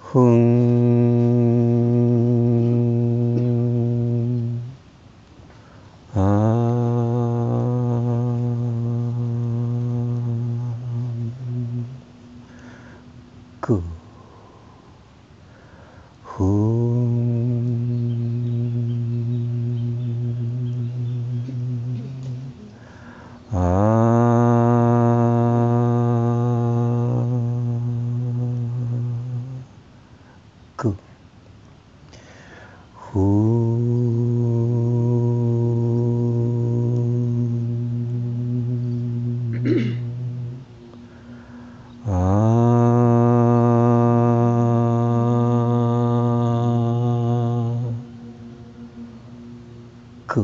Hum. Ku. Ku. Ku.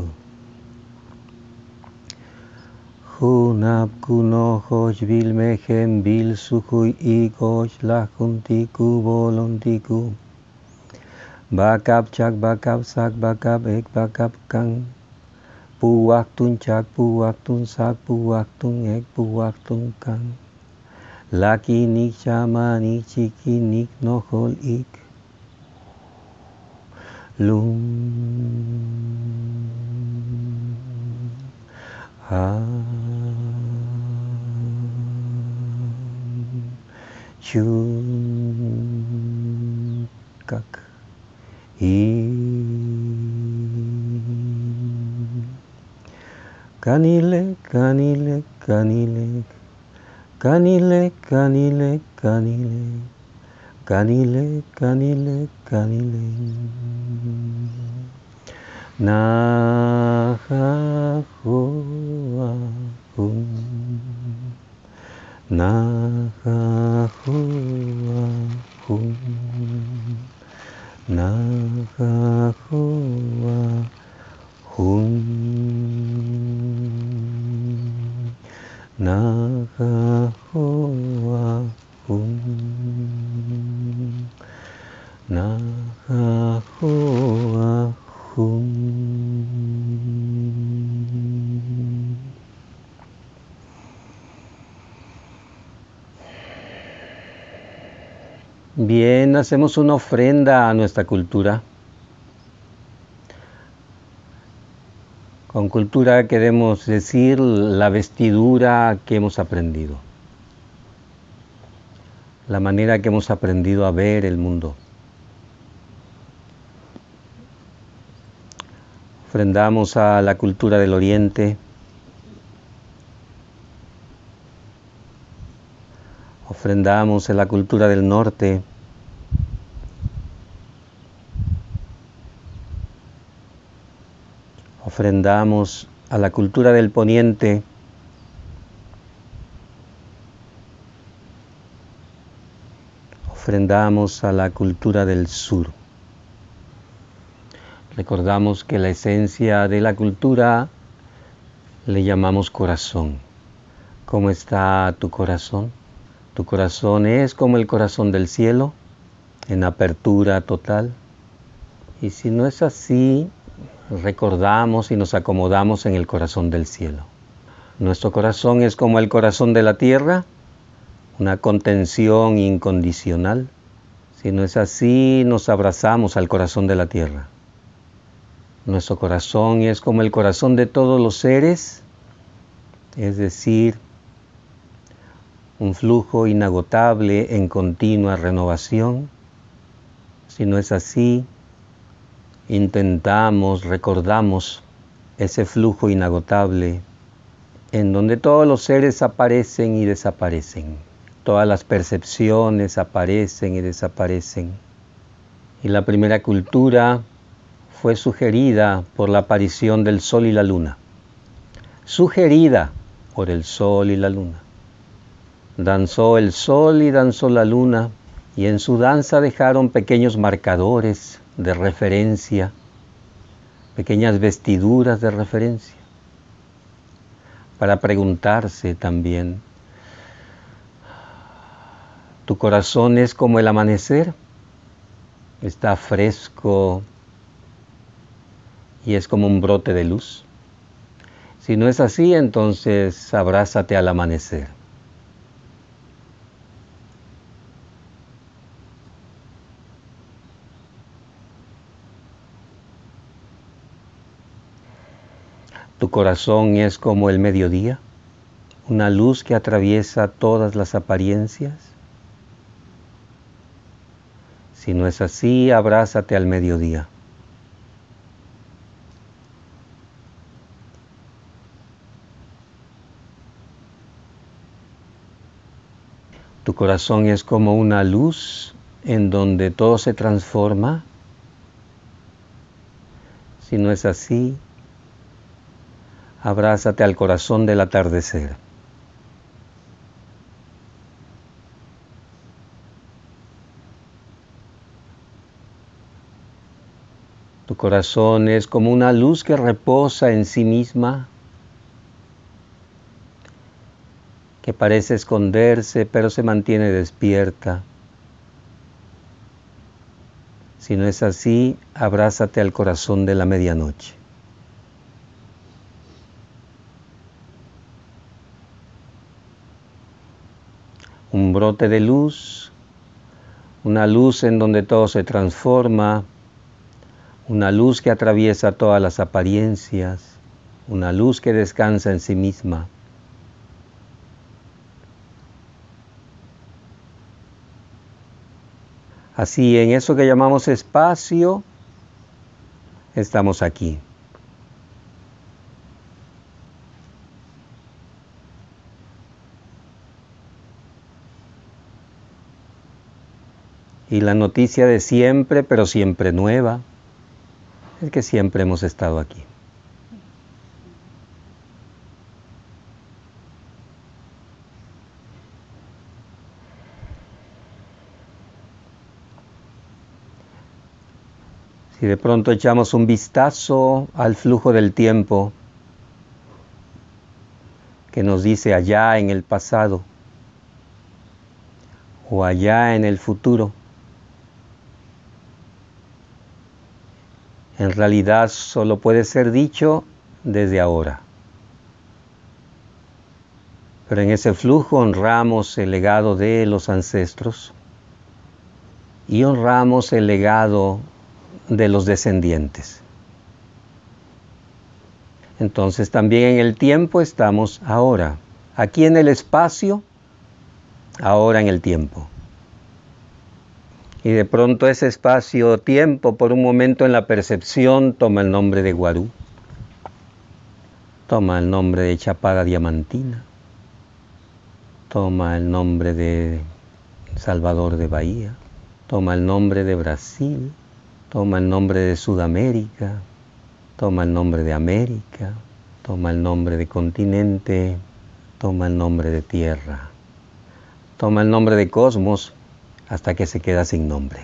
Hunap kuno hoj vil mehem vil suhui igoj lahuntiku volontiku. Bakap chak bakap sak bakap ek bakap kang. Puak tun chak puak tun sak puak tun ek puak tun kang. Laki nik chama nik chiki nik nohol ik. Lum. Chun kak kanilek kanilek kanilek kanilek kanilek kanilek kanilek kanilek kanilek naha hoa hum naha hoa hum naha hoa hum naha hoa hum naha hoa hum. Bien, hacemos una ofrenda a nuestra cultura. Con cultura queremos decir la vestidura que hemos aprendido, la manera que hemos aprendido a ver el mundo. Ofrendamos a la cultura del Oriente, ofrendamos a la cultura del Norte, ofrendamos a la cultura del Poniente, ofrendamos a la cultura del Sur. Recordamos que la esencia de la cultura le llamamos corazón. ¿Cómo está tu corazón? ¿Tu corazón es como el corazón del cielo, en apertura total? Y si no es así, recordamos y nos acomodamos en el corazón del cielo. Nuestro corazón es como el corazón de la tierra, una contención incondicional. Si no es así, nos abrazamos al corazón de la tierra. Nuestro corazón es como el corazón de todos los seres, es decir, un flujo inagotable en continua renovación. Si no es así, recordamos ese flujo inagotable en donde todos los seres aparecen y desaparecen. Todas las percepciones aparecen y desaparecen. Y la primera cultura fue sugerida por la aparición del sol y la luna. Sugerida por el sol y la luna. Danzó el sol y danzó la luna, y en su danza dejaron pequeños marcadores de referencia, pequeñas vestiduras de referencia, para preguntarse también, ¿tu corazón es como el amanecer? ¿Está fresco y es como un brote de luz? Si no es así, entonces abrázate al amanecer. Tu corazón es como el mediodía, una luz que atraviesa todas las apariencias. Si no es así, abrázate al mediodía. Tu corazón es como una luz en donde todo se transforma. Si no es así, abrázate al corazón del atardecer. Tu corazón es como una luz que reposa en sí misma, que parece esconderse, pero se mantiene despierta. Si no es así, abrázate al corazón de la medianoche. Un brote de luz, una luz en donde todo se transforma, una luz que atraviesa todas las apariencias, una luz que descansa en sí misma. Así, en eso que llamamos espacio, estamos aquí. Y la noticia de siempre, pero siempre nueva, es que siempre hemos estado aquí. Si de pronto echamos un vistazo al flujo del tiempo que nos dice allá en el pasado o allá en el futuro, en realidad solo puede ser dicho desde ahora. Pero en ese flujo honramos el legado de los ancestros y honramos el legado de los descendientes. Entonces también en el tiempo estamos ahora, aquí en el espacio, ahora en el tiempo. Y de pronto ese espacio-tiempo por un momento en la percepción toma el nombre de Guarú, toma el nombre de Chapada Diamantina, toma el nombre de Salvador de Bahía, toma el nombre de Brasil, toma el nombre de Sudamérica, toma el nombre de América, toma el nombre de continente, toma el nombre de tierra, toma el nombre de cosmos hasta que se queda sin nombre.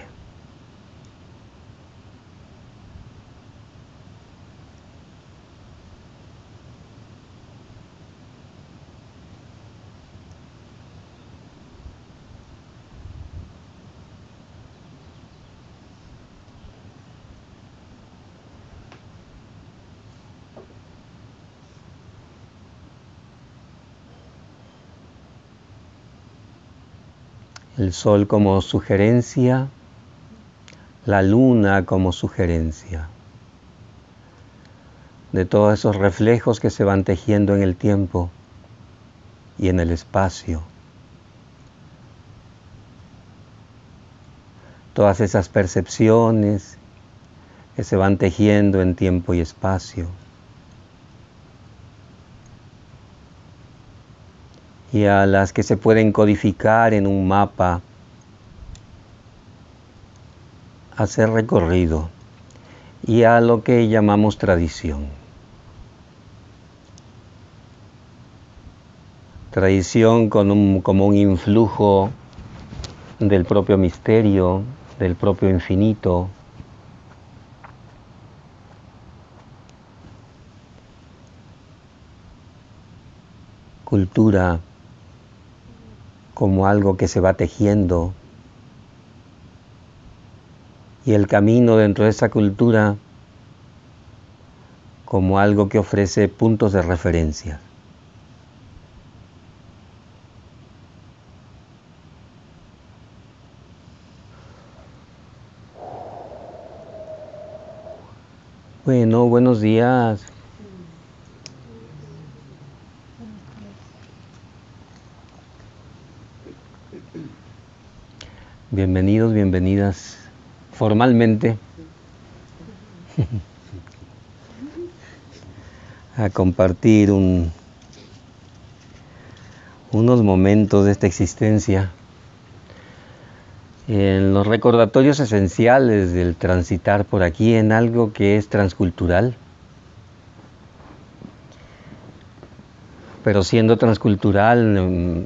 El sol como sugerencia, la luna como sugerencia de todos esos reflejos que se van tejiendo en el tiempo y en el espacio. Todas esas percepciones que se van tejiendo en tiempo y espacio. Y a las que se pueden codificar en un mapa, hacer recorrido, y a lo que llamamos tradición. Tradición como un influjo del propio misterio, del propio infinito. Cultura como algo que se va tejiendo, y el camino dentro de esa cultura como algo que ofrece puntos de referencia. Bueno, buenos días. Bienvenidos, bienvenidas formalmente a compartir unos momentos de esta existencia en los recordatorios esenciales del transitar por aquí en algo que es transcultural. Pero siendo transcultural,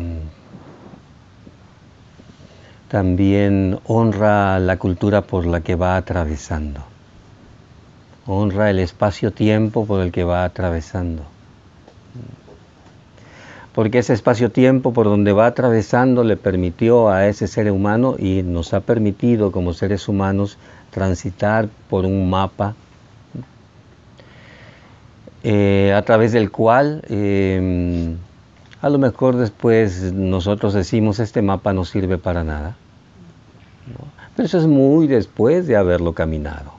también honra la cultura por la que va atravesando. Honra el espacio-tiempo por el que va atravesando. Porque ese espacio-tiempo por donde va atravesando le permitió a ese ser humano y nos ha permitido como seres humanos transitar por un mapa a través del cual a lo mejor después nosotros decimos este mapa no sirve para nada, ¿no? Pero eso es muy después de haberlo caminado.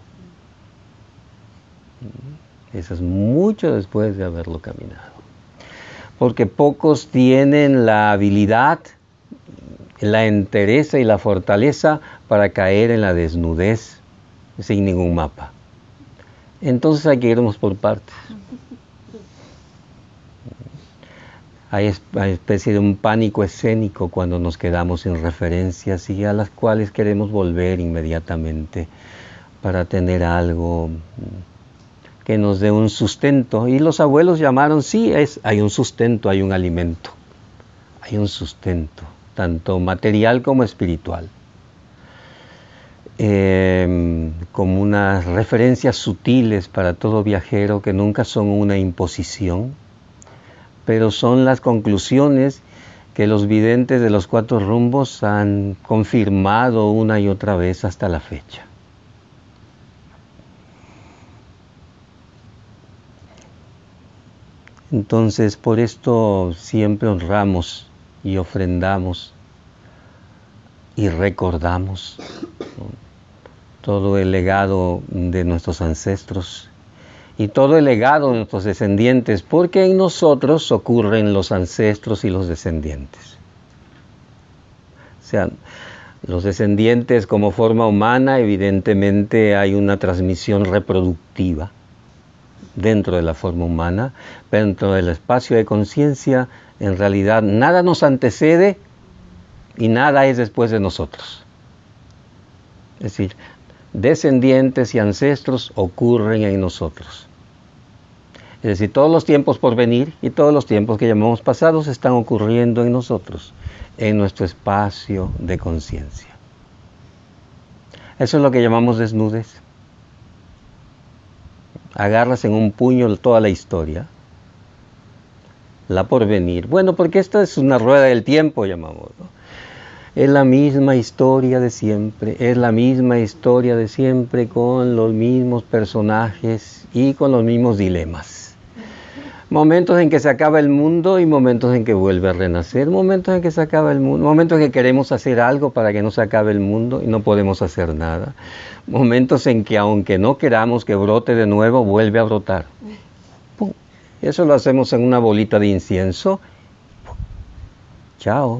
Eso es mucho después de haberlo caminado. Porque pocos tienen la habilidad, la entereza y la fortaleza para caer en la desnudez sin ningún mapa. Entonces hay que irnos por partes. Hay una especie de un pánico escénico cuando nos quedamos sin referencias y a las cuales queremos volver inmediatamente para tener algo que nos dé un sustento. Y los abuelos llamaron, sí, hay un sustento, hay un alimento, hay un sustento, tanto material como espiritual. Como unas referencias sutiles para todo viajero que nunca son una imposición, pero son las conclusiones que los videntes de los 4 rumbos han confirmado una y otra vez hasta la fecha. Entonces, por esto siempre honramos y ofrendamos y recordamos, ¿no?, todo el legado de nuestros ancestros y todo el legado de nuestros descendientes, porque en nosotros ocurren los ancestros y los descendientes. O sea, los descendientes como forma humana, evidentemente hay una transmisión reproductiva dentro de la forma humana, pero dentro del espacio de conciencia, en realidad nada nos antecede y nada es después de nosotros. Es decir, descendientes y ancestros ocurren en nosotros. Es decir, todos los tiempos por venir y todos los tiempos que llamamos pasados están ocurriendo en nosotros, en nuestro espacio de conciencia. Eso es lo que llamamos desnudez. Agarras en un puño toda la historia, la porvenir. Bueno, porque esta es una rueda del tiempo, llamamos, ¿no? Es la misma historia de siempre, es la misma historia de siempre con los mismos personajes y con los mismos dilemas. Momentos en que se acaba el mundo y momentos en que vuelve a renacer, momentos en que se acaba el mundo, momentos en que queremos hacer algo para que no se acabe el mundo y no podemos hacer nada. Momentos en que aunque no queramos que brote de nuevo, vuelve a brotar. ¡Pum! Eso lo hacemos en una bolita de incienso. ¡Pum! Chao.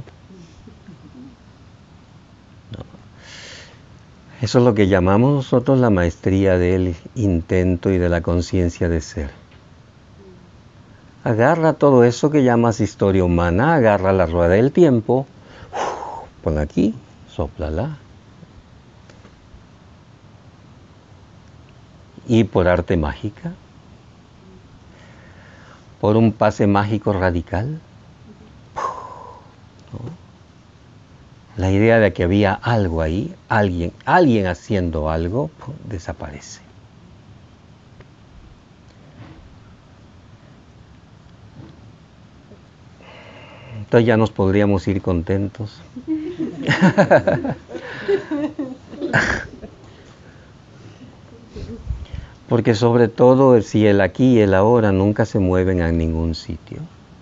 Eso es lo que llamamos nosotros la maestría del intento y de la conciencia de ser. Agarra todo eso que llamas historia humana, agarra la rueda del tiempo, pon aquí, sóplala. Y por arte mágica, por un pase mágico radical, ¿no?, la idea de que había algo ahí, alguien haciendo algo, desaparece. Entonces ya nos podríamos ir contentos. Porque sobre todo si el aquí y el ahora nunca se mueven a ningún sitio.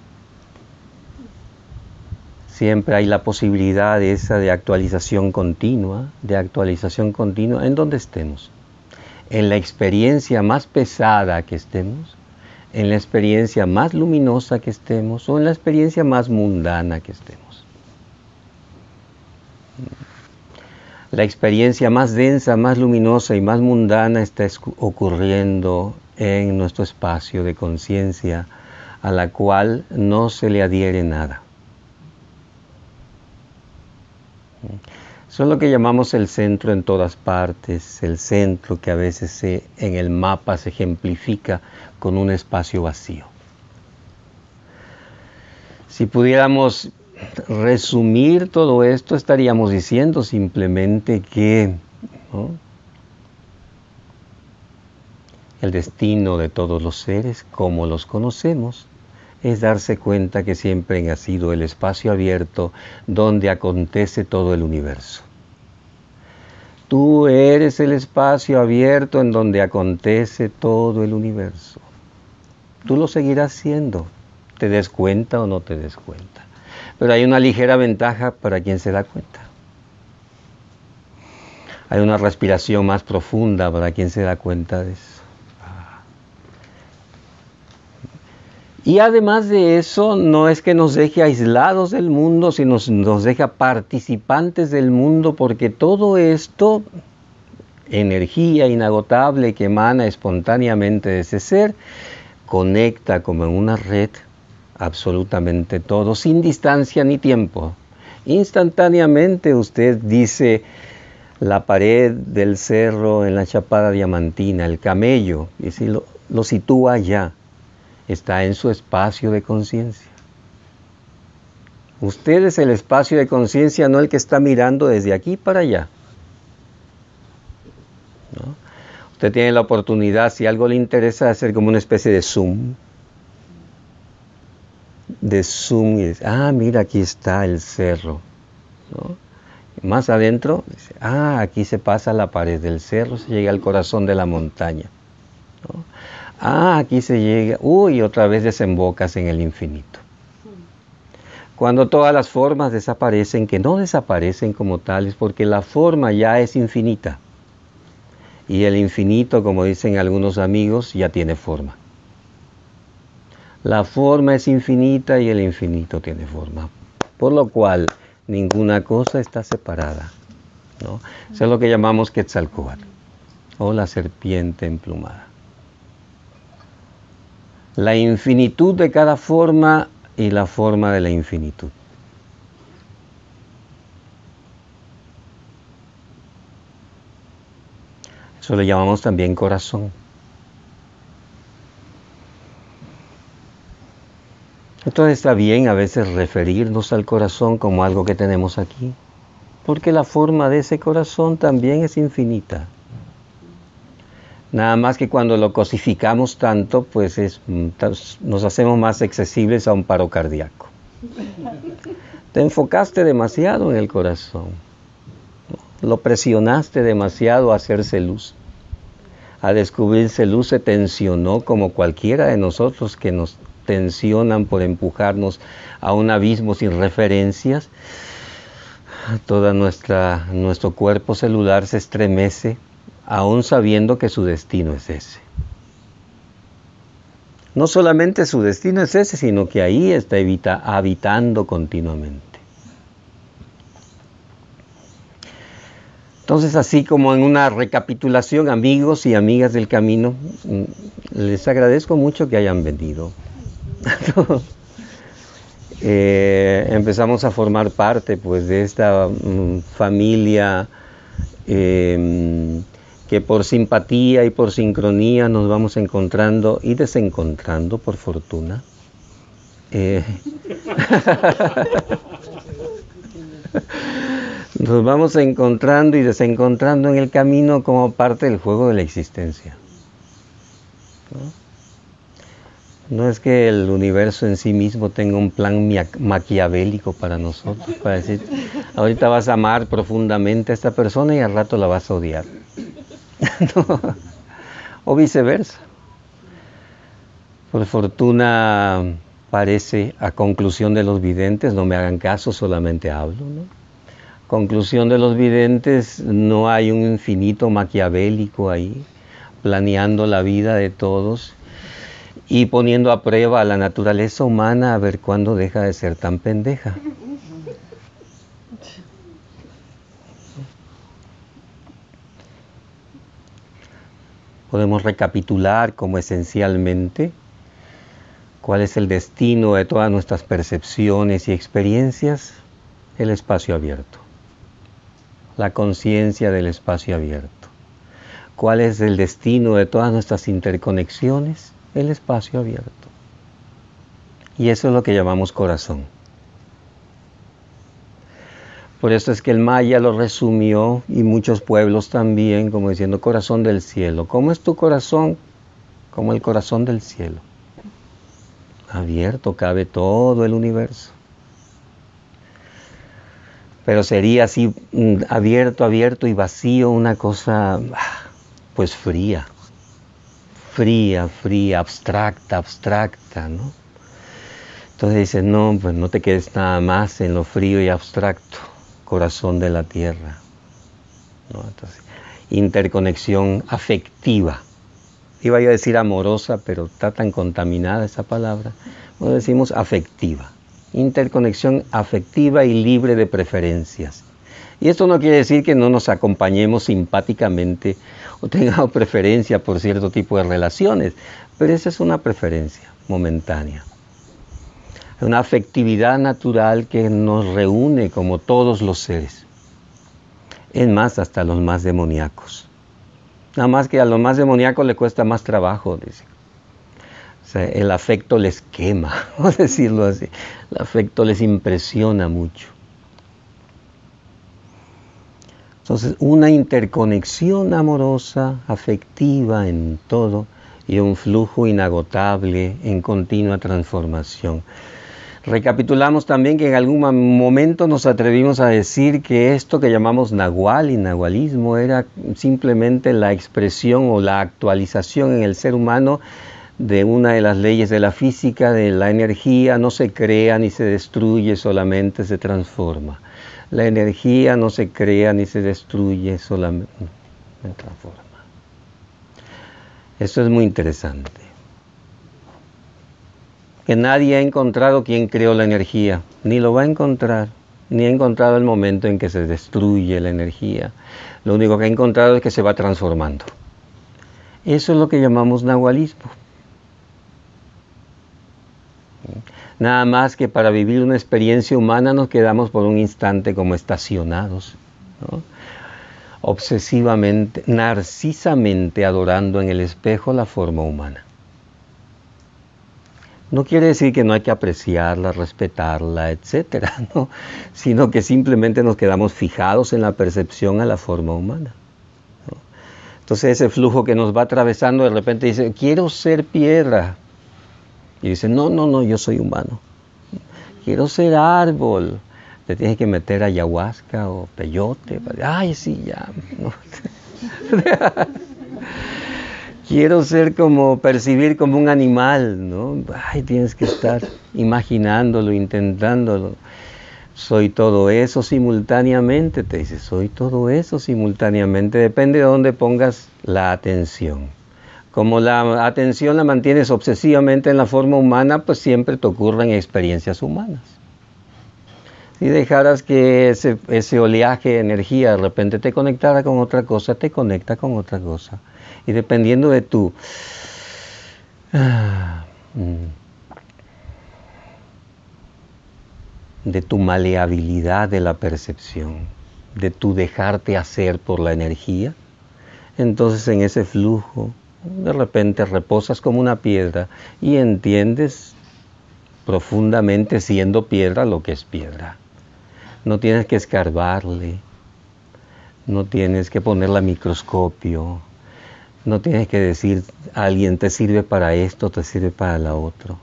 Siempre hay la posibilidad esa de actualización continua, en donde estemos. En la experiencia más pesada que estemos, en la experiencia más luminosa que estemos, o en la experiencia más mundana que estemos. La experiencia más densa, más luminosa y más mundana está ocurriendo en nuestro espacio de conciencia, a la cual no se le adhiere nada. Eso es lo que llamamos el centro en todas partes, el centro que a veces en el mapa se ejemplifica con un espacio vacío. Si pudiéramos resumir todo esto, estaríamos diciendo simplemente que, ¿no?, el destino de todos los seres, como los conocemos, es darse cuenta que siempre ha sido el espacio abierto donde acontece todo el universo. Tú eres el espacio abierto en donde acontece todo el universo. Tú lo seguirás siendo, te des cuenta o no te des cuenta. Pero hay una ligera ventaja para quien se da cuenta. Hay una respiración más profunda para quien se da cuenta de eso. Y además de eso, no es que nos deje aislados del mundo, sino nos deja participantes del mundo, porque todo esto, energía inagotable que emana espontáneamente de ese ser, conecta como en una red absolutamente todo, sin distancia ni tiempo. Instantáneamente usted dice la pared del cerro en la Chapada Diamantina, el camello, y si lo sitúa allá. Está en su espacio de conciencia. Usted es el espacio de conciencia, no el que está mirando desde aquí para allá, ¿no? Usted tiene la oportunidad, si algo le interesa, de hacer como una especie de zoom. Y dice, mira, aquí está el cerro, ¿no? Más adentro, dice, aquí se pasa la pared del cerro, se llega al corazón de la montaña, ¿no? Aquí se llega, otra vez desembocas en el infinito. Cuando todas las formas desaparecen, que no desaparecen como tales, porque la forma ya es infinita. Y el infinito, como dicen algunos amigos, ya tiene forma. La forma es infinita y el infinito tiene forma. Por lo cual, ninguna cosa está separada, ¿no? Eso es lo que llamamos Quetzalcóatl, o la serpiente emplumada. La infinitud de cada forma y la forma de la infinitud. Eso le llamamos también corazón. Entonces está bien a veces referirnos al corazón como algo que tenemos aquí, porque la forma de ese corazón también es infinita. Nada más que cuando lo cosificamos tanto, pues nos hacemos más accesibles a un paro cardíaco. Te enfocaste demasiado en el corazón, ¿no? Lo presionaste demasiado a hacerse luz. A descubrirse luz se tensionó como cualquiera de nosotros que nos tensionan por empujarnos a un abismo sin referencias. Todo nuestro cuerpo celular se estremece, aún sabiendo que su destino es ese. No solamente su destino es ese, sino que ahí está habitando continuamente. Entonces, así como en una recapitulación, amigos y amigas del camino, les agradezco mucho que hayan venido. Empezamos a formar parte, pues, de esta familia que por simpatía y por sincronía nos vamos encontrando y desencontrando, por fortuna. Nos vamos encontrando y desencontrando en el camino como parte del juego de la existencia, ¿no? No es que el universo en sí mismo tenga un plan maquiavélico para nosotros, para decir, ahorita vas a amar profundamente a esta persona y al rato la vas a odiar. No. O viceversa. Por fortuna parece, a conclusión de los videntes, no me hagan caso, solamente hablo, ¿no? Conclusión de los videntes, no hay un infinito maquiavélico ahí, planeando la vida de todos y poniendo a prueba a la naturaleza humana a ver cuándo deja de ser tan pendeja. Podemos recapitular como esencialmente cuál es el destino de todas nuestras percepciones y experiencias, el espacio abierto, la conciencia del espacio abierto. ¿Cuál es el destino de todas nuestras interconexiones? El espacio abierto. Y eso es lo que llamamos corazón. Por eso es que el maya lo resumió, y muchos pueblos también, como diciendo corazón del cielo. ¿Cómo es tu corazón? Como el corazón del cielo. Abierto, cabe todo el universo. Pero sería así, abierto y vacío, una cosa, pues fría, abstracta, ¿no? Entonces dices, no, pues no te quedes nada más en lo frío y abstracto, corazón de la tierra, ¿no? Entonces, interconexión afectiva. Iba yo a decir amorosa, pero está tan contaminada esa palabra. Bueno, decimos afectiva. Interconexión afectiva y libre de preferencias. Y esto no quiere decir que no nos acompañemos simpáticamente o tengamos preferencia por cierto tipo de relaciones, pero esa es una preferencia momentánea. Una afectividad natural que nos reúne como todos los seres. Es más, hasta los más demoníacos. Nada más que a los más demoníacos les cuesta más trabajo, dice. O sea, el afecto les quema, vamos a decirlo así. El afecto les impresiona mucho. Entonces, una interconexión amorosa, afectiva en todo, y un flujo inagotable en continua transformación. Recapitulamos también que en algún momento nos atrevimos a decir que esto que llamamos nahual y nahualismo era simplemente la expresión o la actualización en el ser humano de una de las leyes de la física, de la energía no se crea ni se destruye, solamente se transforma. La energía no se crea ni se destruye, solamente se transforma. Esto es muy interesante. Que nadie ha encontrado quién creó la energía, ni lo va a encontrar, ni ha encontrado el momento en que se destruye la energía. Lo único que ha encontrado es que se va transformando. Eso es lo que llamamos nahualismo. Nada más que para vivir una experiencia humana nos quedamos por un instante como estacionados, ¿no? Obsesivamente, narcisamente adorando en el espejo la forma humana. No quiere decir que no hay que apreciarla, respetarla, etcétera, ¿no? Sino que simplemente nos quedamos fijados en la percepción a la forma humana, ¿no? Entonces ese flujo que nos va atravesando de repente dice, quiero ser piedra. Y dice, no, yo soy humano. Quiero ser árbol. Te tienes que meter ayahuasca o peyote. Ay, sí, ya. No. Quiero ser percibir como un animal, ¿no? Ay, tienes que estar imaginándolo, intentándolo. Soy todo eso simultáneamente, te dice, soy todo eso simultáneamente. Depende de dónde pongas la atención. Como la atención la mantienes obsesivamente en la forma humana, pues siempre te ocurren experiencias humanas. Si dejaras que ese oleaje de energía de repente te conectara con otra cosa, te conecta con otra cosa. Y dependiendo de tu maleabilidad de la percepción, de tu dejarte hacer por la energía, entonces en ese flujo de repente reposas como una piedra y entiendes profundamente siendo piedra lo que es piedra. No tienes que escarbarle, no tienes que ponerle a microscopio, no tienes que decir a alguien te sirve para esto, te sirve para la otro.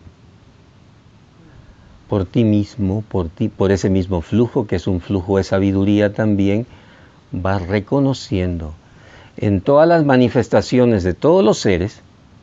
Por ti mismo, por ese mismo flujo, que es un flujo de sabiduría también, vas reconociendo en todas las manifestaciones de todos los seres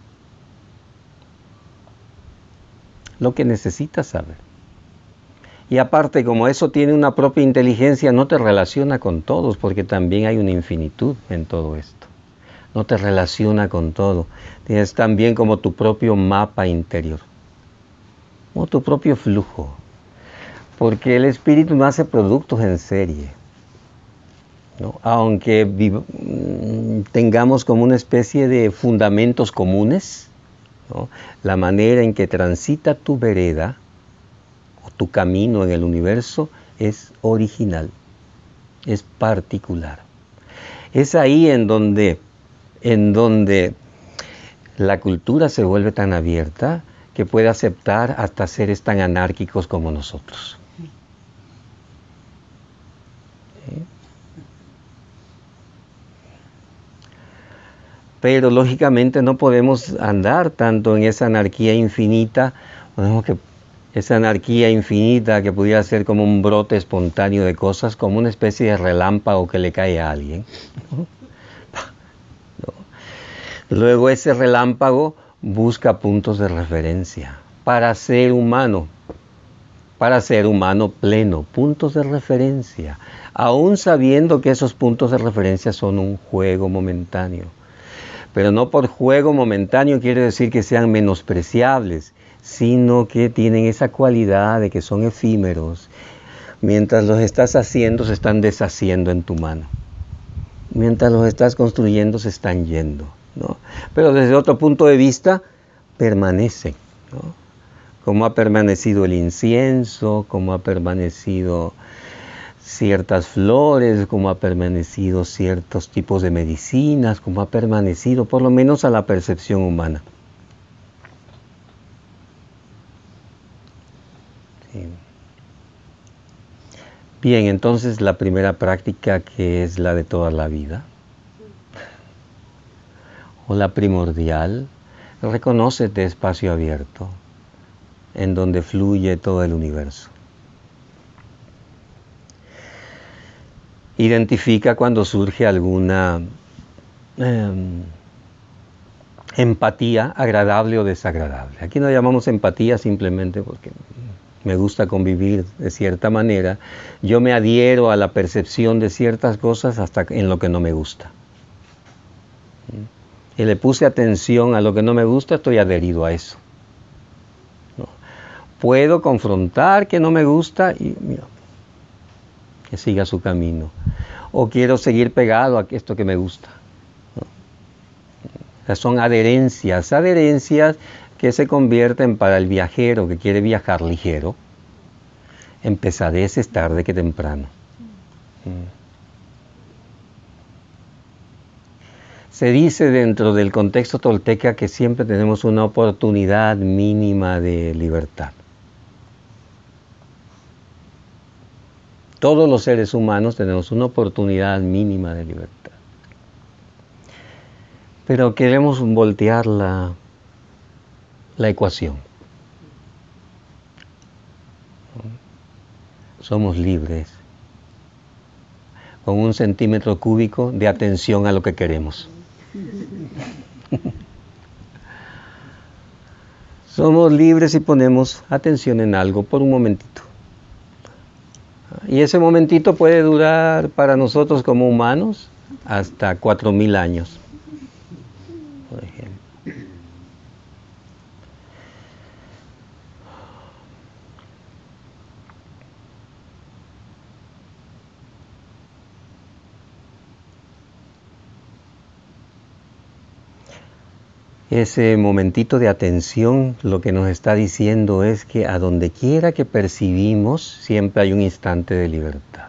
lo que necesitas saber. Y aparte, como eso tiene una propia inteligencia, no te relaciona con todos, porque también hay una infinitud en todo esto. No te relaciona con todo. Tienes también como tu propio mapa interior, como tu propio flujo. Porque el espíritu no hace productos en serie, ¿no? Aunque tengamos como una especie de fundamentos comunes, ¿no? La manera en que transita tu vereda o tu camino en el universo es original, es particular. Es ahí en donde la cultura se vuelve tan abierta que puede aceptar hasta seres tan anárquicos como nosotros. ¿Sí? Pero lógicamente no podemos andar tanto en esa anarquía infinita, esa anarquía infinita que pudiera ser como un brote espontáneo de cosas, como una especie de relámpago que le cae a alguien. ¿No? Luego ese relámpago busca puntos de referencia para ser humano pleno, puntos de referencia, aún sabiendo que esos puntos de referencia son un juego momentáneo. Pero no por juego momentáneo quiere decir que sean menospreciables, sino que tienen esa cualidad de que son efímeros. Mientras los estás haciendo, se están deshaciendo en tu mano. Mientras los estás construyendo, se están yendo, ¿no? Pero desde otro punto de vista, permanecen, ¿no? Como ha permanecido el incienso, como ha permanecido ciertas flores, como ha permanecido ciertos tipos de medicinas, como ha permanecido por lo menos a la percepción humana. Sí. Bien, entonces la primera práctica, que es la de toda la vida, o la primordial, reconócete espacio abierto, en donde fluye todo el universo. Identifica cuando surge alguna empatía agradable o desagradable. Aquí no llamamos empatía simplemente porque me gusta convivir de cierta manera. Yo me adhiero a la percepción de ciertas cosas hasta en lo que no me gusta. Y le puse atención a lo que no me gusta, estoy adherido a eso. ¿No? Puedo confrontar que no me gusta y mira, que siga su camino. O quiero seguir pegado a esto que me gusta. ¿No? O sea, son adherencias que se convierten para el viajero que quiere viajar ligero en pesadeces tarde que temprano. Se dice dentro del contexto tolteca que siempre tenemos una oportunidad mínima de libertad. Todos los seres humanos tenemos una oportunidad mínima de libertad. Pero queremos voltear la ecuación. Somos libres, con 1 centímetro cúbico de atención a lo que queremos. Somos libres si ponemos atención en algo por un momentito. Y ese momentito puede durar para nosotros como humanos hasta 4000 años, por ejemplo. Ese momentito de atención lo que nos está diciendo es que a donde quiera que percibimos siempre hay un instante de libertad.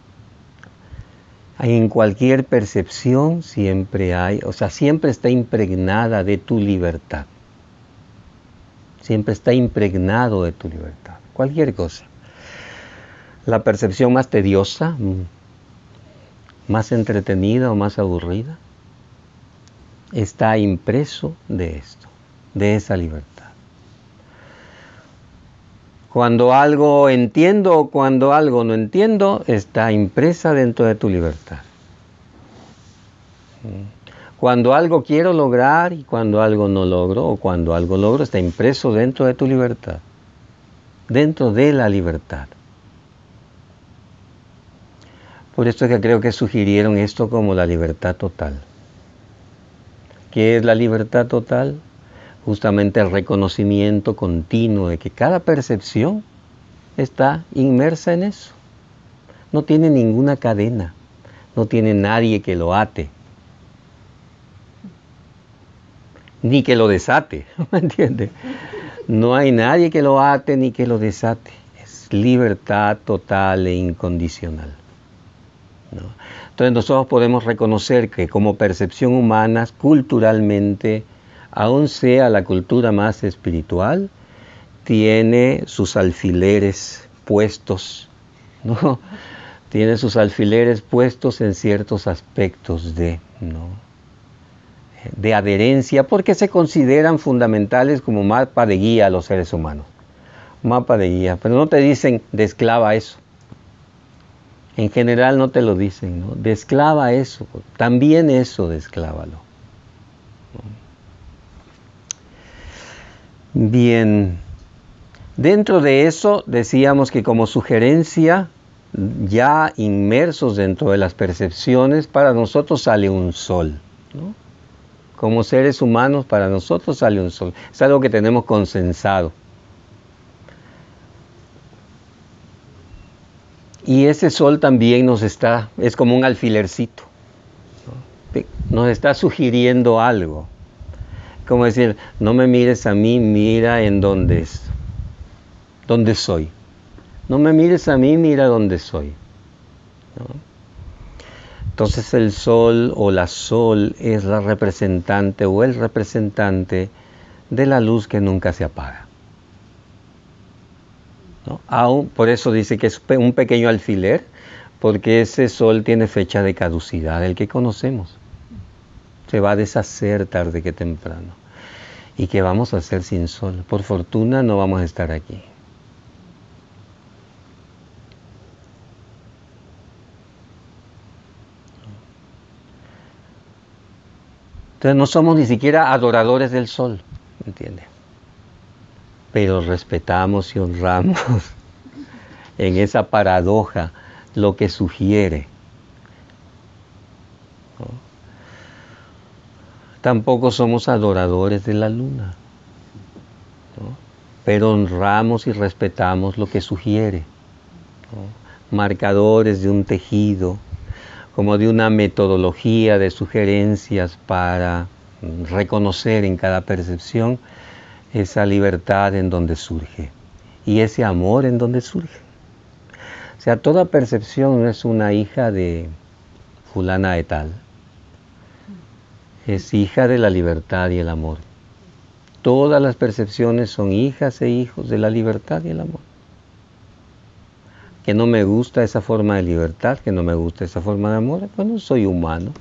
En cualquier percepción siempre hay, o sea, siempre está impregnada de tu libertad. Siempre está impregnado de tu libertad. Cualquier cosa. La percepción más tediosa, más entretenida o más aburrida, está impreso de esto, de esa libertad. Cuando algo entiendo o cuando algo no entiendo, está impresa dentro de tu libertad. Cuando algo quiero lograr y cuando algo no logro, o cuando algo logro, está impreso dentro de tu libertad, dentro de la libertad. Por esto es que creo que sugirieron esto como la libertad total. ¿Qué es la libertad total? Justamente el reconocimiento continuo de que cada percepción está inmersa en eso. No tiene ninguna cadena, no tiene nadie que lo ate. ni que lo desate, ¿me entiendes? No hay nadie que lo ate ni que lo desate. Es libertad total e incondicional, ¿no? Entonces nosotros podemos reconocer que como percepción humana, culturalmente, aun sea la cultura más espiritual, tiene sus alfileres puestos, ¿no? Tiene sus alfileres puestos en ciertos aspectos ¿no? de adherencia, porque se consideran fundamentales como mapa de guía a los seres humanos. Mapa de guía, pero no te dicen desclava eso. En general no te lo dicen, ¿no? Desclava eso, también eso desclávalo. Bien, dentro de eso decíamos que como sugerencia, ya inmersos dentro de las percepciones, para nosotros sale un sol, ¿no? Como seres humanos, para nosotros sale un sol. Es algo que tenemos consensado. Y ese sol también es como un alfilercito, ¿no? Nos está sugiriendo algo. Como decir, no me mires a mí, mira en dónde soy. No me mires a mí, mira dónde soy, ¿no? Entonces el sol o la sol es la representante o el representante de la luz que nunca se apaga, ¿no? Aún, por eso dice que es un pequeño alfiler, porque ese sol tiene fecha de caducidad, el que conocemos. Se va a deshacer tarde que temprano. ¿Y qué vamos a hacer sin sol? Por fortuna no vamos a estar aquí. Entonces no somos ni siquiera adoradores del sol, ¿me entiendes? Pero respetamos y honramos en esa paradoja lo que sugiere, ¿no? Tampoco somos adoradores de la luna, ¿no? Pero honramos y respetamos lo que sugiere, ¿no? Marcadores de un tejido, como de una metodología de sugerencias para reconocer en cada percepción esa libertad en donde surge y ese amor en donde surge. O sea, toda percepción no es una hija de fulana de tal, es hija de la libertad y el amor. Todas las percepciones son hijas e hijos de la libertad y el amor. Que no me gusta esa forma de libertad, que no me gusta esa forma de amor, bueno, soy humano.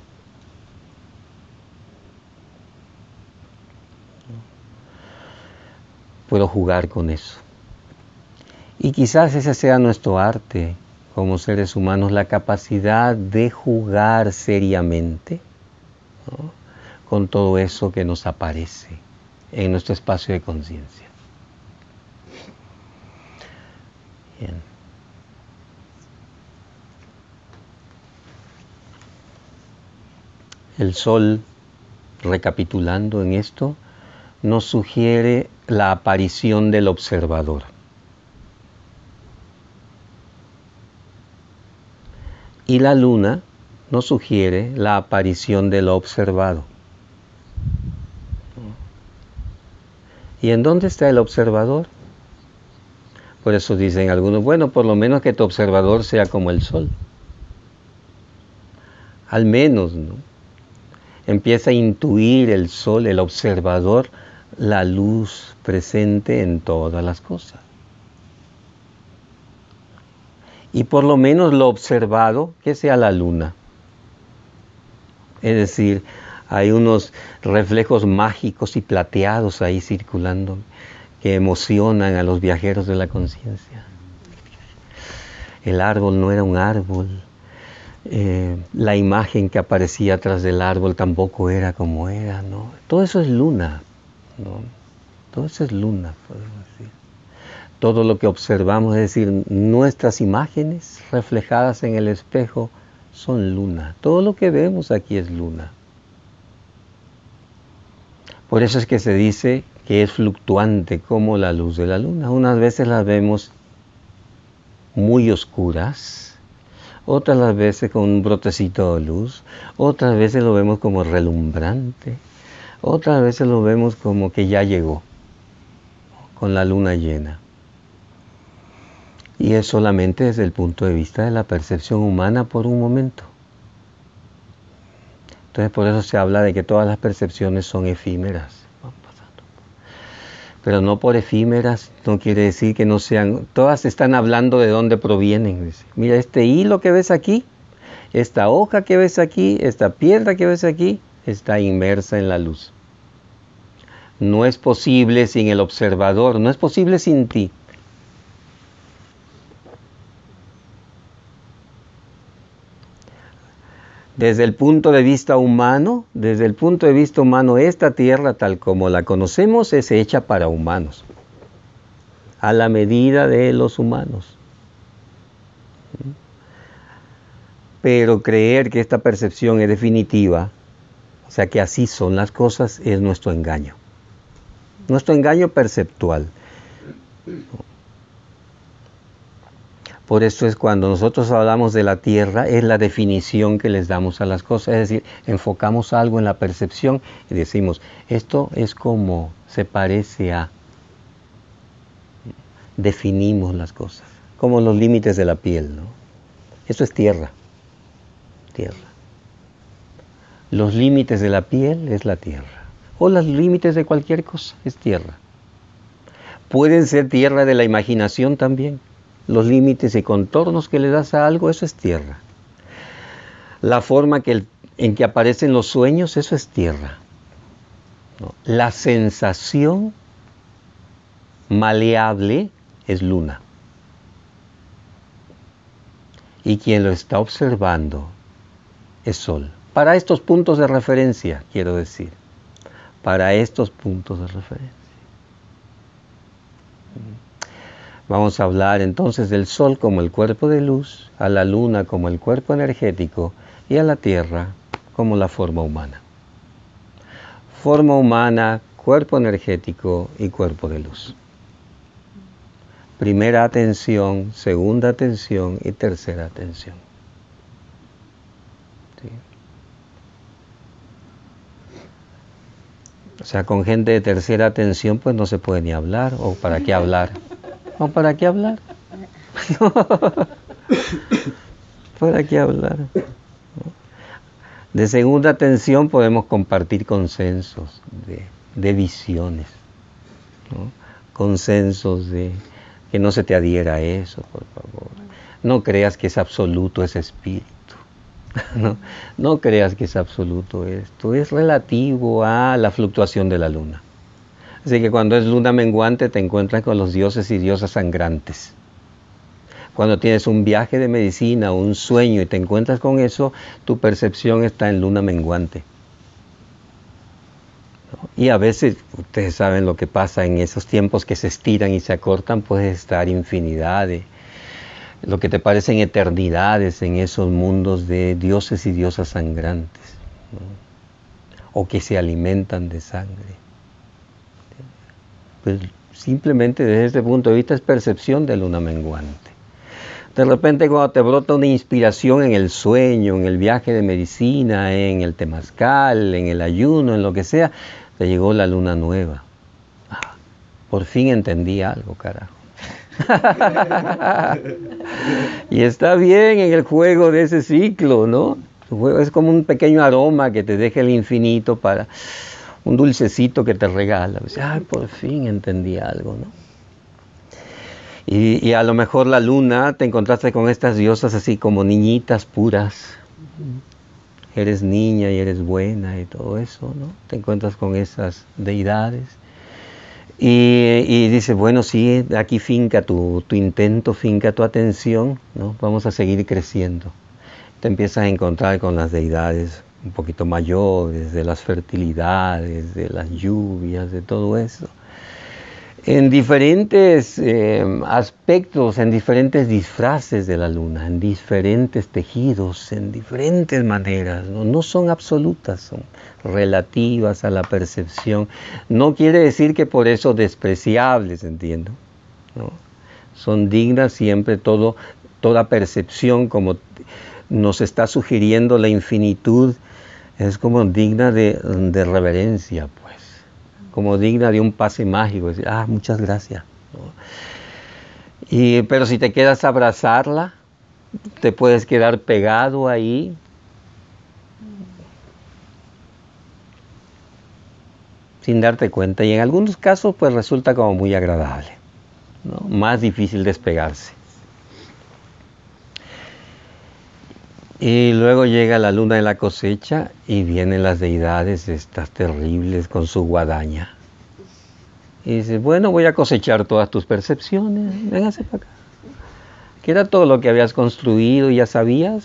Puedo jugar con eso. Y quizás ese sea nuestro arte como seres humanos, la capacidad de jugar seriamente, ¿no? Con todo eso que nos aparece en nuestro espacio de conciencia. Bien. El sol, recapitulando en esto, nos sugiere la aparición del observador. Y la luna nos sugiere la aparición del observado. ¿Y en dónde está el observador? Por eso dicen algunos, bueno, por lo menos que tu observador sea como el sol. Al menos, ¿no? Empieza a intuir el sol, el observador, la luz presente en todas las cosas. Y por lo menos lo observado, que sea la luna. Es decir, hay unos reflejos mágicos y plateados ahí circulando que emocionan a los viajeros de la conciencia. El árbol no era un árbol. La imagen que aparecía atrás del árbol tampoco era como era, ¿no? Todo eso es luna, ¿no? Todo eso es luna, podemos decir. Todo lo que observamos, es decir, nuestras imágenes reflejadas en el espejo son luna. Todo lo que vemos aquí es luna. Por eso es que se dice que es fluctuante como la luz de la luna. Unas veces las vemos muy oscuras, otras las veces con un brotecito de luz, otras veces lo vemos como relumbrante, Otras veces lo vemos como que ya llegó, con la luna llena. Y es solamente desde el punto de vista de la percepción humana por un momento. Entonces por eso se habla de que todas las percepciones son efímeras. Pero no por efímeras, no quiere decir que no sean, todas están hablando de dónde provienen. Dice, mira, este hilo que ves aquí, esta hoja que ves aquí, esta piedra que ves aquí, está inmersa en la luz. No es posible sin el observador, no es posible sin ti. Desde el punto de vista humano, esta tierra tal como la conocemos es hecha para humanos, a la medida de los humanos. Pero creer que esta percepción es definitiva, o sea que así son las cosas, es nuestro engaño. Nuestro engaño perceptual. Por eso es cuando nosotros hablamos de la tierra, es la definición que les damos a las cosas. Es decir, enfocamos algo en la percepción y decimos, esto es como se parece a. Definimos las cosas, como los límites de la piel, ¿no? Esto es tierra. Tierra. Los límites de la piel es la tierra. O los límites de cualquier cosa es tierra. Pueden ser tierra de la imaginación también. Los límites y contornos que le das a algo, eso es tierra. La forma en que aparecen los sueños, eso es tierra. ¿No? La sensación maleable es luna. Y quien lo está observando es sol. Para estos puntos de referencia, quiero decir. Para estos puntos de referencia. Vamos a hablar entonces del sol como el cuerpo de luz, a la luna como el cuerpo energético y a la tierra como la forma humana. Forma humana, cuerpo energético y cuerpo de luz. Primera atención, segunda atención y tercera atención. ¿Sí? O sea, con gente de tercera atención pues no se puede ni hablar, o para qué hablar. ¿O para qué hablar? ¿Para qué hablar? De segunda atención podemos compartir consensos de visiones, ¿no? Consensos de que no se te adhiera a eso, por favor. No creas que es absoluto ese espíritu. No creas que es absoluto esto. Es relativo a la fluctuación de la luna. Así que cuando es luna menguante te encuentras con los dioses y diosas sangrantes. Cuando tienes un viaje de medicina o un sueño y te encuentras con eso, tu percepción está en luna menguante. Y a veces, ustedes saben lo que pasa en esos tiempos que se estiran y se acortan, puede estar infinidad de lo que te parecen eternidades en esos mundos de dioses y diosas sangrantes, ¿no? O que se alimentan de sangre. Pues simplemente desde este punto de vista es percepción de luna menguante. De repente cuando te brota una inspiración en el sueño, en el viaje de medicina, en el temazcal, en el ayuno, en lo que sea, te llegó la luna nueva. Por fin entendí algo, carajo. Y está bien en el juego de ese ciclo, ¿no? Es como un pequeño aroma que te deja el infinito para un dulcecito que te regala. Ay, por fin entendí algo, ¿no? Y a lo mejor la luna, te encontraste con estas diosas así como niñitas puras. Eres niña y eres buena y todo eso, ¿no? Te encuentras con esas deidades. Y dices, bueno, sí, aquí finca tu intento, finca tu atención, ¿no? Vamos a seguir creciendo. Te empiezas a encontrar con las deidades un poquito mayores, de las fertilidades, de las lluvias, de todo eso. En diferentes aspectos, en diferentes disfraces de la luna, en diferentes tejidos, en diferentes maneras, ¿no? No son absolutas, son relativas a la percepción. No quiere decir que por eso despreciables, entiendo, ¿no? Son dignas siempre toda percepción, como nos está sugiriendo la infinitud Es como digna de reverencia, pues. Como digna de un pase mágico. Decir, muchas gracias. ¿No? Pero si te quedas a abrazarla, te puedes quedar pegado ahí. Sin darte cuenta. Y en algunos casos, pues resulta como muy agradable, ¿no? Más difícil despegarse. Y luego llega la luna de la cosecha y vienen las deidades estas terribles con su guadaña. Y dice, bueno, voy a cosechar todas tus percepciones, véngase para acá. ¿Qué era todo lo que habías construido y ya sabías?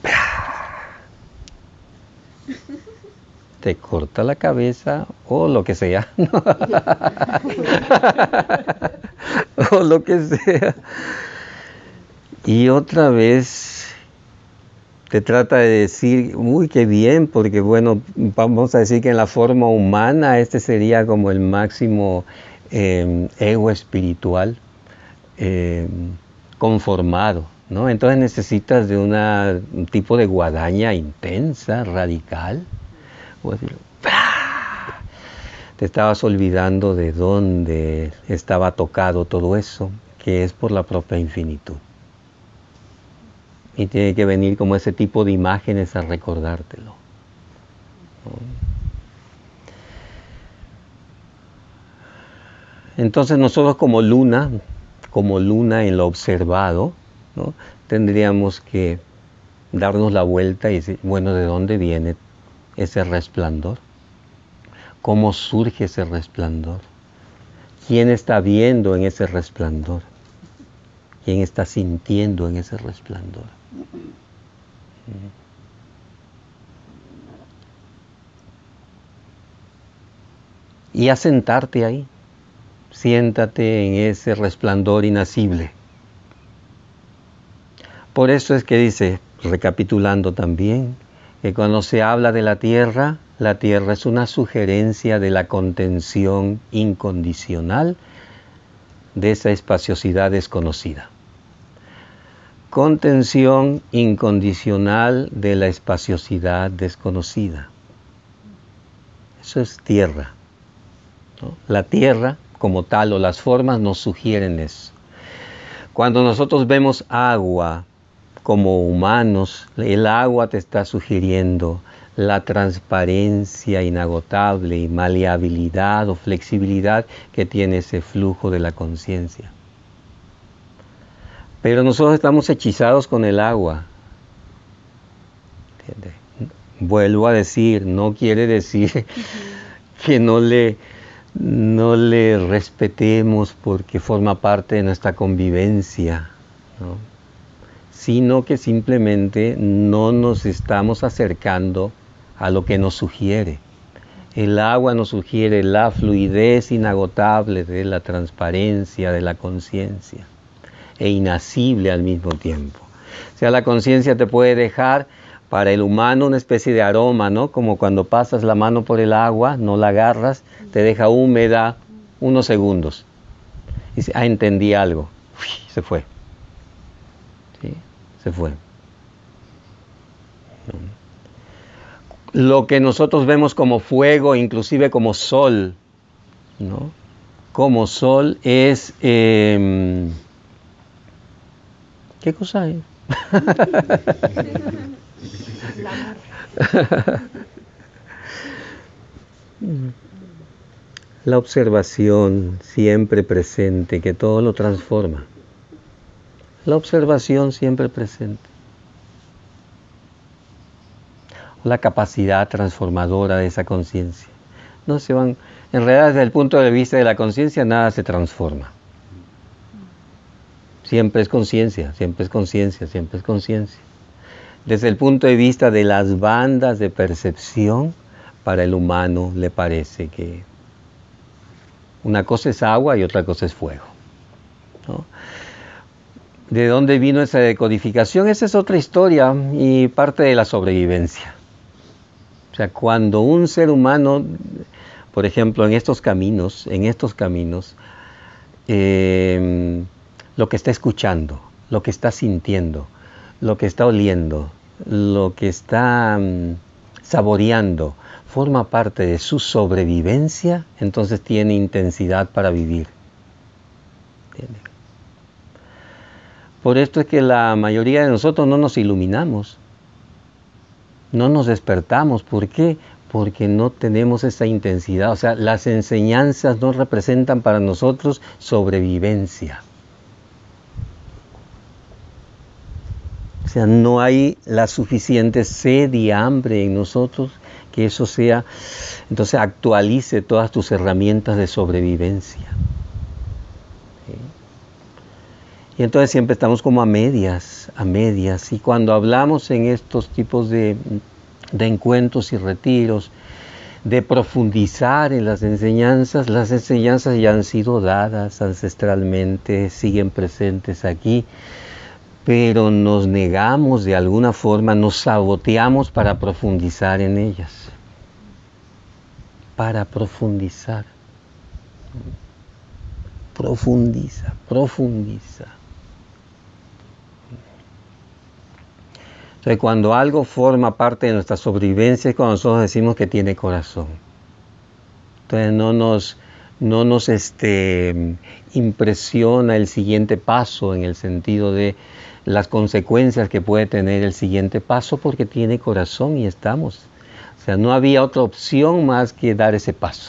Te corta la cabeza o lo que sea. O lo que sea. Y otra vez te trata de decir, uy, qué bien, porque bueno, vamos a decir que en la forma humana este sería como el máximo ego espiritual conformado, ¿no? Entonces necesitas de un tipo de guadaña intensa, radical. O decir, ¡ah! Te estabas olvidando de dónde estaba tocado todo eso, que es por la propia infinitud. Y tiene que venir como ese tipo de imágenes a recordártelo. Entonces nosotros como luna en lo observado, ¿no? Tendríamos que darnos la vuelta y decir, bueno, ¿de dónde viene ese resplandor? ¿Cómo surge ese resplandor? ¿Quién está viendo en ese resplandor? ¿Quién está sintiendo en ese resplandor? Y a sentarte ahí. Siéntate en ese resplandor inacible. Por eso es que dice, recapitulando también, que cuando se habla de la tierra es una sugerencia de la contención incondicional de esa espaciosidad desconocida. Contención incondicional de la espaciosidad desconocida. Eso es tierra, ¿no? La tierra como tal o las formas nos sugieren eso. Cuando nosotros vemos agua como humanos, el agua te está sugiriendo la transparencia inagotable y maleabilidad o flexibilidad que tiene ese flujo de la conciencia. Pero nosotros estamos hechizados con el agua. ¿Entiendes? Vuelvo a decir, no quiere decir que no le respetemos porque forma parte de nuestra convivencia, ¿no? Sino que simplemente no nos estamos acercando a lo que nos sugiere. El agua nos sugiere la fluidez inagotable de la transparencia de la conciencia e inacible al mismo tiempo. O sea, la conciencia te puede dejar para el humano una especie de aroma, ¿no? Como cuando pasas la mano por el agua, no la agarras, te deja húmeda unos segundos. Y dice, entendí algo. Uf, se fue. ¿Sí? Se fue. Lo que nosotros vemos como fuego, inclusive como sol, ¿no? Como sol es... ¿qué cosa es? La observación siempre presente, que todo lo transforma. La observación siempre presente. La capacidad transformadora de esa conciencia. No se van, en realidad desde el punto de vista de la conciencia nada se transforma. Siempre es conciencia, siempre es conciencia, siempre es conciencia. Desde el punto de vista de las bandas de percepción, para el humano le parece que una cosa es agua y otra cosa es fuego, ¿no? ¿De dónde vino esa decodificación? Esa es otra historia y parte de la sobrevivencia. O sea, cuando un ser humano, por ejemplo, en estos caminos, lo que está escuchando, lo que está sintiendo, lo que está oliendo, lo que está saboreando, forma parte de su sobrevivencia, entonces tiene intensidad para vivir. ¿Entienden? Por esto es que la mayoría de nosotros no nos iluminamos, no nos despertamos. ¿Por qué? Porque no tenemos esa intensidad. O sea, las enseñanzas no representan para nosotros sobrevivencia. O sea, no hay la suficiente sed y hambre en nosotros que eso sea, entonces actualice todas tus herramientas de sobrevivencia. ¿Sí? Y entonces siempre estamos como a medias. Y cuando hablamos en estos tipos de encuentros y retiros, de profundizar en las enseñanzas ya han sido dadas ancestralmente, siguen presentes aquí, pero nos negamos de alguna forma, nos saboteamos para profundizar en ellas. Para profundizar. Profundiza. Entonces, cuando algo forma parte de nuestra sobrevivencia es cuando nosotros decimos que tiene corazón. Entonces no nos impresiona el siguiente paso en el sentido de las consecuencias que puede tener el siguiente paso porque tiene corazón y estamos. O sea, no había otra opción más que dar ese paso.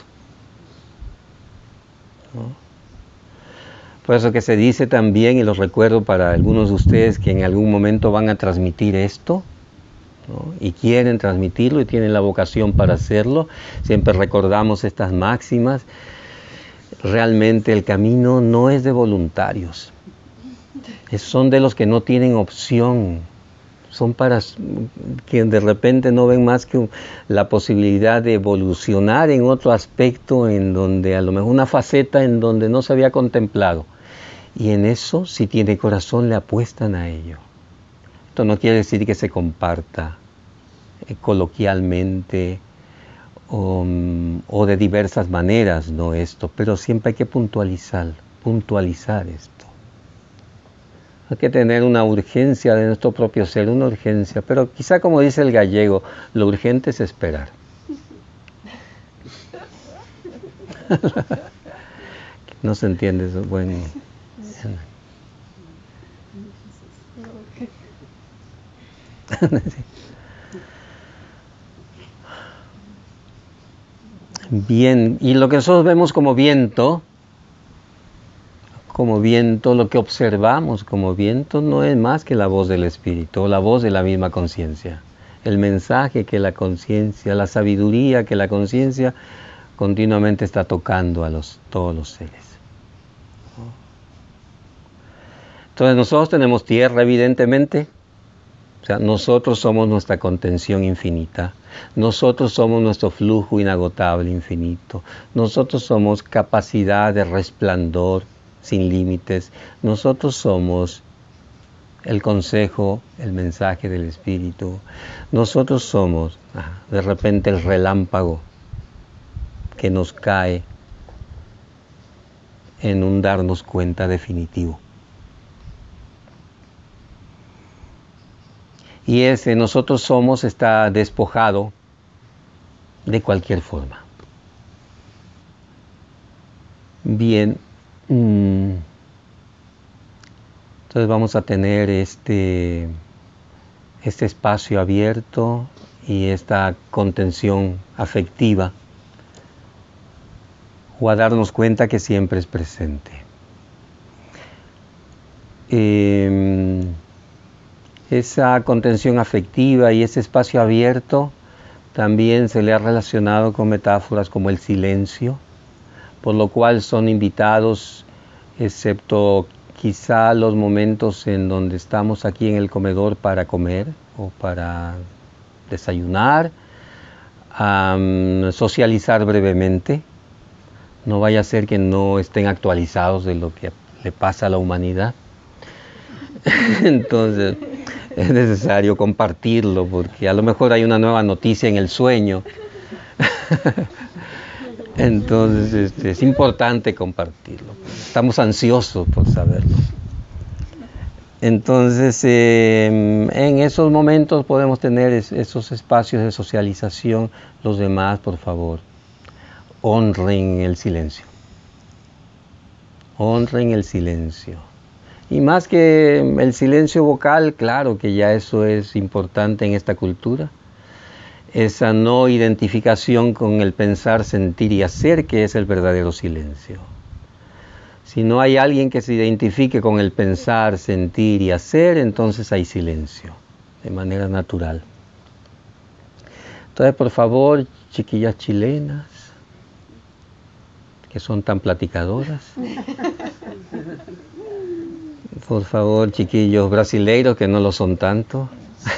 ¿No? Por eso que se dice también, y lo recuerdo para algunos de ustedes que en algún momento van a transmitir esto, ¿no? Y quieren transmitirlo y tienen la vocación para hacerlo, siempre recordamos estas máximas. Realmente el camino no es de voluntarios, son de los que no tienen opción, son para quien de repente no ven más que la posibilidad de evolucionar en otro aspecto, en donde a lo mejor una faceta en donde no se había contemplado. Y en eso, si tiene corazón, le apuestan a ello. Esto no quiere decir que se comparta coloquialmente o de diversas maneras, no esto, pero siempre hay que puntualizar esto. Hay que tener una urgencia de nuestro propio ser, una urgencia, pero quizá como dice el gallego, lo urgente es esperar. No se entiende eso, bueno. Bien, y lo que nosotros vemos como viento, lo que observamos como viento no es más que la voz del Espíritu, la voz de la misma conciencia, el mensaje que la conciencia, la sabiduría que la conciencia continuamente está tocando a todos los seres. Entonces nosotros tenemos tierra, evidentemente. O sea, nosotros somos nuestra contención infinita. Nosotros somos nuestro flujo inagotable infinito. Nosotros somos capacidad de resplandor sin límites. Nosotros somos el consejo, el mensaje del Espíritu. Nosotros somos, de repente, el relámpago que nos cae en un darnos cuenta definitivo. Y ese nosotros somos está despojado de cualquier forma. Bien, entonces vamos a tener este espacio abierto y esta contención afectiva, o a darnos cuenta que siempre es presente. Esa contención afectiva y ese espacio abierto también se le ha relacionado con metáforas como el silencio, por lo cual son invitados, excepto quizá los momentos en donde estamos aquí en el comedor para comer o para desayunar, a socializar brevemente. No vaya a ser que no estén actualizados de lo que le pasa a la humanidad. Entonces es necesario compartirlo porque a lo mejor hay una nueva noticia en el sueño. Entonces es importante compartirlo. Estamos ansiosos por saberlo. Entonces, en esos momentos podemos tener esos espacios de socialización. Los demás, por favor, honren el silencio. Honren el silencio. Y más que el silencio vocal, claro que ya eso es importante en esta cultura. Esa no identificación con el pensar, sentir y hacer, que es el verdadero silencio. Si no hay alguien que se identifique con el pensar, sentir y hacer, entonces hay silencio, de manera natural. Entonces, por favor, chiquillas chilenas, que son tan platicadoras. Por favor, chiquillos brasileiros, que no lo son tanto.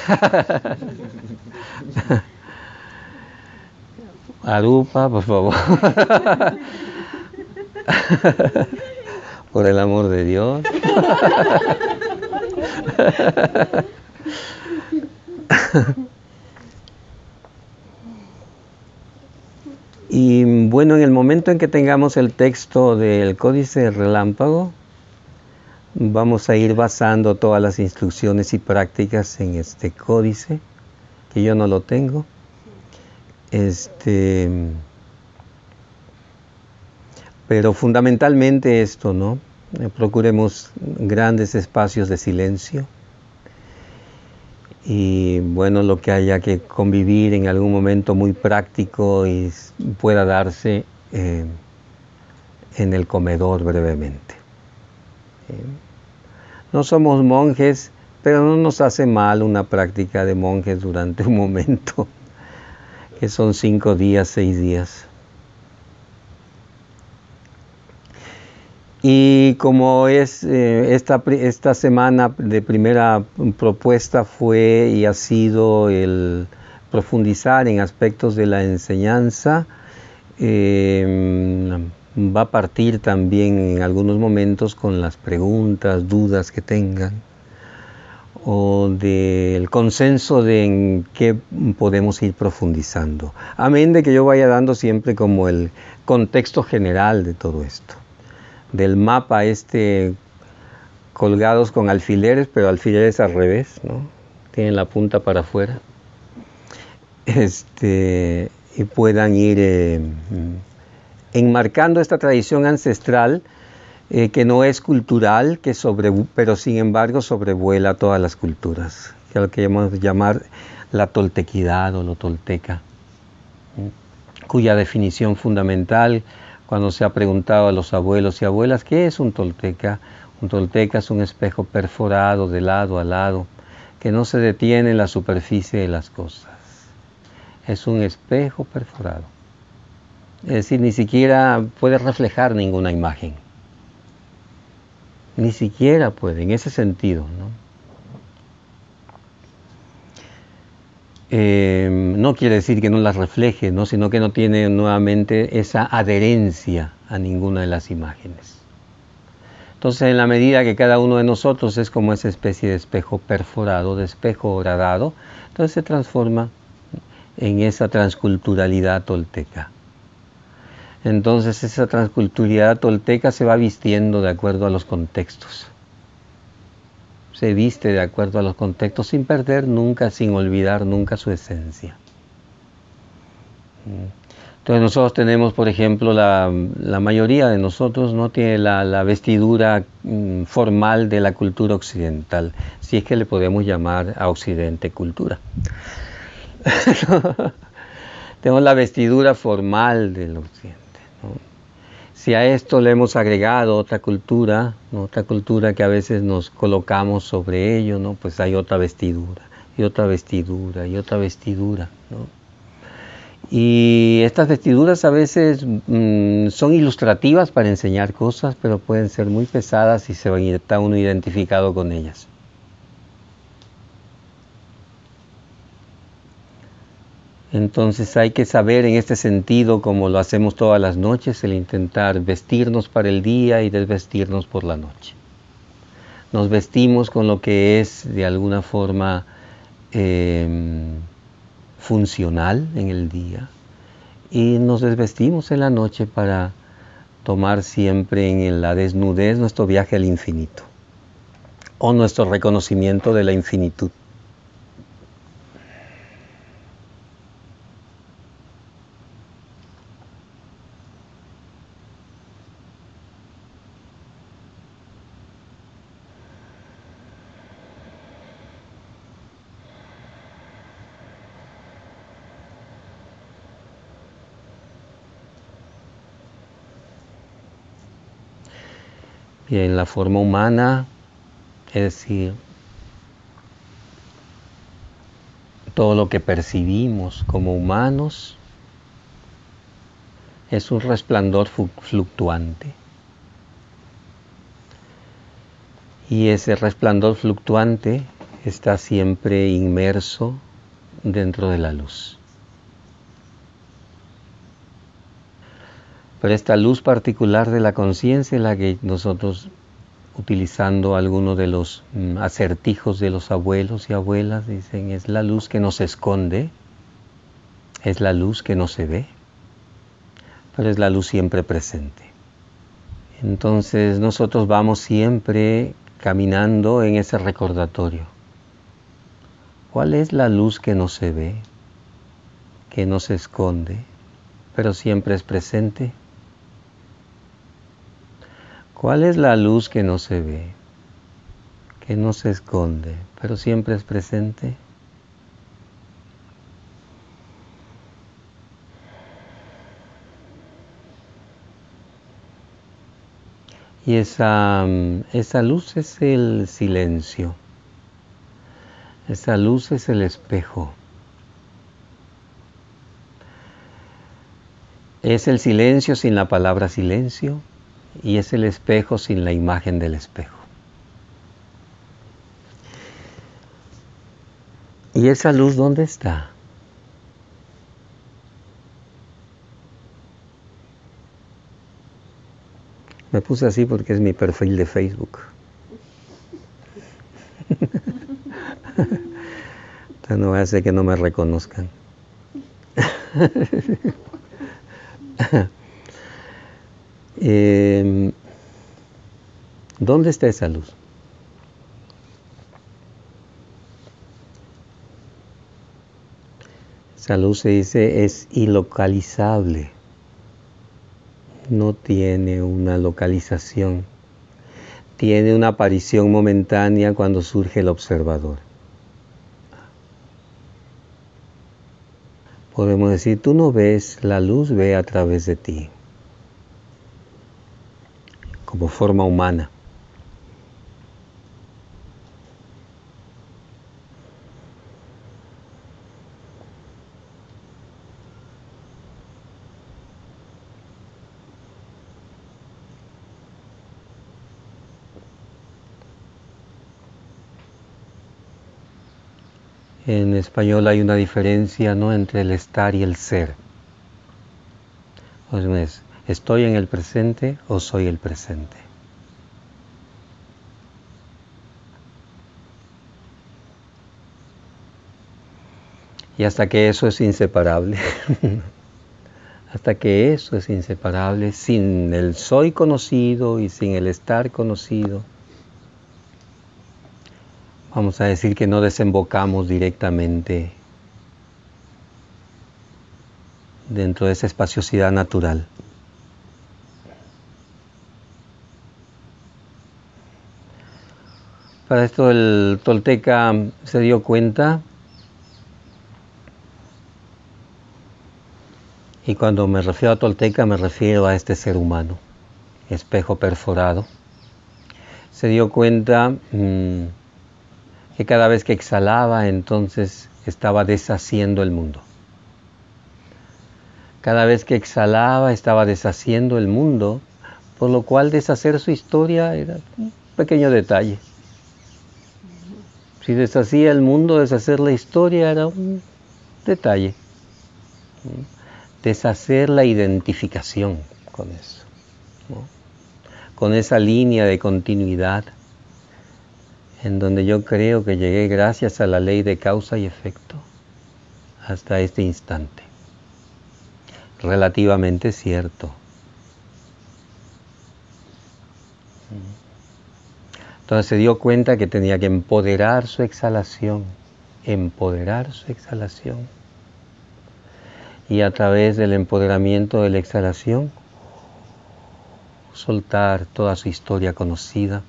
Arupa, por favor. Por el amor de Dios. Y bueno, en el momento en que tengamos el texto del Códice Relámpago, vamos a ir basando todas las instrucciones y prácticas en este códice, que yo no lo tengo. Pero fundamentalmente esto, ¿no? Procuremos grandes espacios de silencio. Y bueno, lo que haya que convivir en algún momento muy práctico y pueda darse en el comedor brevemente. No somos monjes, pero no nos hace mal una práctica de monjes durante un momento, que son 5 días, 6 días. Y como es esta semana de primera propuesta fue y ha sido el profundizar en aspectos de la enseñanza, va a partir también en algunos momentos con las preguntas, dudas que tengan, o del consenso de en qué podemos ir profundizando. Amén de que yo vaya dando siempre como el contexto general de todo esto. Del mapa colgados con alfileres, pero alfileres al revés, ¿no? Tienen la punta para afuera. Y puedan ir enmarcando esta tradición ancestral que no es cultural, pero sin embargo sobrevuela todas las culturas, que es lo que llamar la toltequidad o lo tolteca, cuya definición fundamental, cuando se ha preguntado a los abuelos y abuelas, ¿qué es un tolteca? Un tolteca es un espejo perforado de lado a lado, que no se detiene en la superficie de las cosas. Es un espejo perforado. Es decir, ni siquiera puede reflejar ninguna imagen. Ni siquiera puede, en ese sentido, ¿no? No quiere decir que no las refleje, ¿no? Sino que no tiene nuevamente esa adherencia a ninguna de las imágenes. Entonces, en la medida que cada uno de nosotros es como esa especie de espejo perforado, de espejo horadado, entonces se transforma en esa transculturalidad tolteca. Entonces, esa transculturalidad tolteca se va vistiendo de acuerdo a los contextos. Se viste de acuerdo a los contextos sin perder nunca, sin olvidar nunca su esencia. Entonces nosotros tenemos, por ejemplo, la mayoría de nosotros no tiene la vestidura formal de la cultura occidental, si es que le podemos llamar a Occidente cultura. Tenemos la vestidura formal del Occidente, ¿no? Si a esto le hemos agregado otra cultura, ¿no? Otra cultura que a veces nos colocamos sobre ello, ¿no? Pues hay otra vestidura, y otra vestidura, y otra vestidura, ¿no? Y estas vestiduras a veces son ilustrativas para enseñar cosas, pero pueden ser muy pesadas si está uno identificado con ellas. Entonces hay que saber en este sentido, como lo hacemos todas las noches, el intentar vestirnos para el día y desvestirnos por la noche. Nos vestimos con lo que es de alguna forma funcional en el día y nos desvestimos en la noche para tomar siempre en la desnudez nuestro viaje al infinito. o nuestro reconocimiento de la infinitud. Y en la forma humana, es decir, todo lo que percibimos como humanos es un resplandor fluctuante. Y ese resplandor fluctuante está siempre inmerso dentro de la luz. Pero esta luz particular de la conciencia es la que nosotros, utilizando algunos de los acertijos de los abuelos y abuelas, dicen, es la luz que no se esconde, es la luz que no se ve, pero es la luz siempre presente. Entonces nosotros vamos siempre caminando en ese recordatorio. ¿Cuál es la luz que no se ve, que no se esconde, pero siempre es presente? ¿Cuál es la luz que no se ve, que no se esconde, pero siempre es presente? Y esa luz es el silencio. Esa luz es el espejo. Es el silencio sin la palabra silencio y es el espejo sin la imagen del espejo. ¿Y esa luz dónde está? Me puse así porque es mi perfil de Facebook. Entonces no voy a hacer que no me reconozcan. ¿Dónde está esa luz? Esa luz, se dice, es ilocalizable. No tiene una localización. Tiene una aparición momentánea cuando surge el observador. Podemos decir, tú no ves, la luz ve a través de ti, como forma humana. En español hay una diferencia, ¿no?, entre el estar y el ser. O sea, ¿estoy en el presente o soy el presente? Y hasta que eso es inseparable, hasta que eso es inseparable, sin el soy conocido y sin el estar conocido, vamos a decir que no desembocamos directamente dentro de esa espaciosidad natural. Para esto el tolteca se dio cuenta, y cuando me refiero a tolteca me refiero a este ser humano, espejo perforado, se dio cuenta que cada vez que exhalaba entonces estaba deshaciendo el mundo. Cada vez que exhalaba estaba deshaciendo el mundo, por lo cual deshacer su historia era un pequeño detalle. Si deshacía el mundo, deshacer la historia era un detalle. Deshacer la identificación con eso, ¿no?, con esa línea de continuidad en donde yo creo que llegué gracias a la ley de causa y efecto hasta este instante. Relativamente cierto. Entonces se dio cuenta que tenía que empoderar su exhalación, y a través del empoderamiento de la exhalación, soltar toda su historia conocida,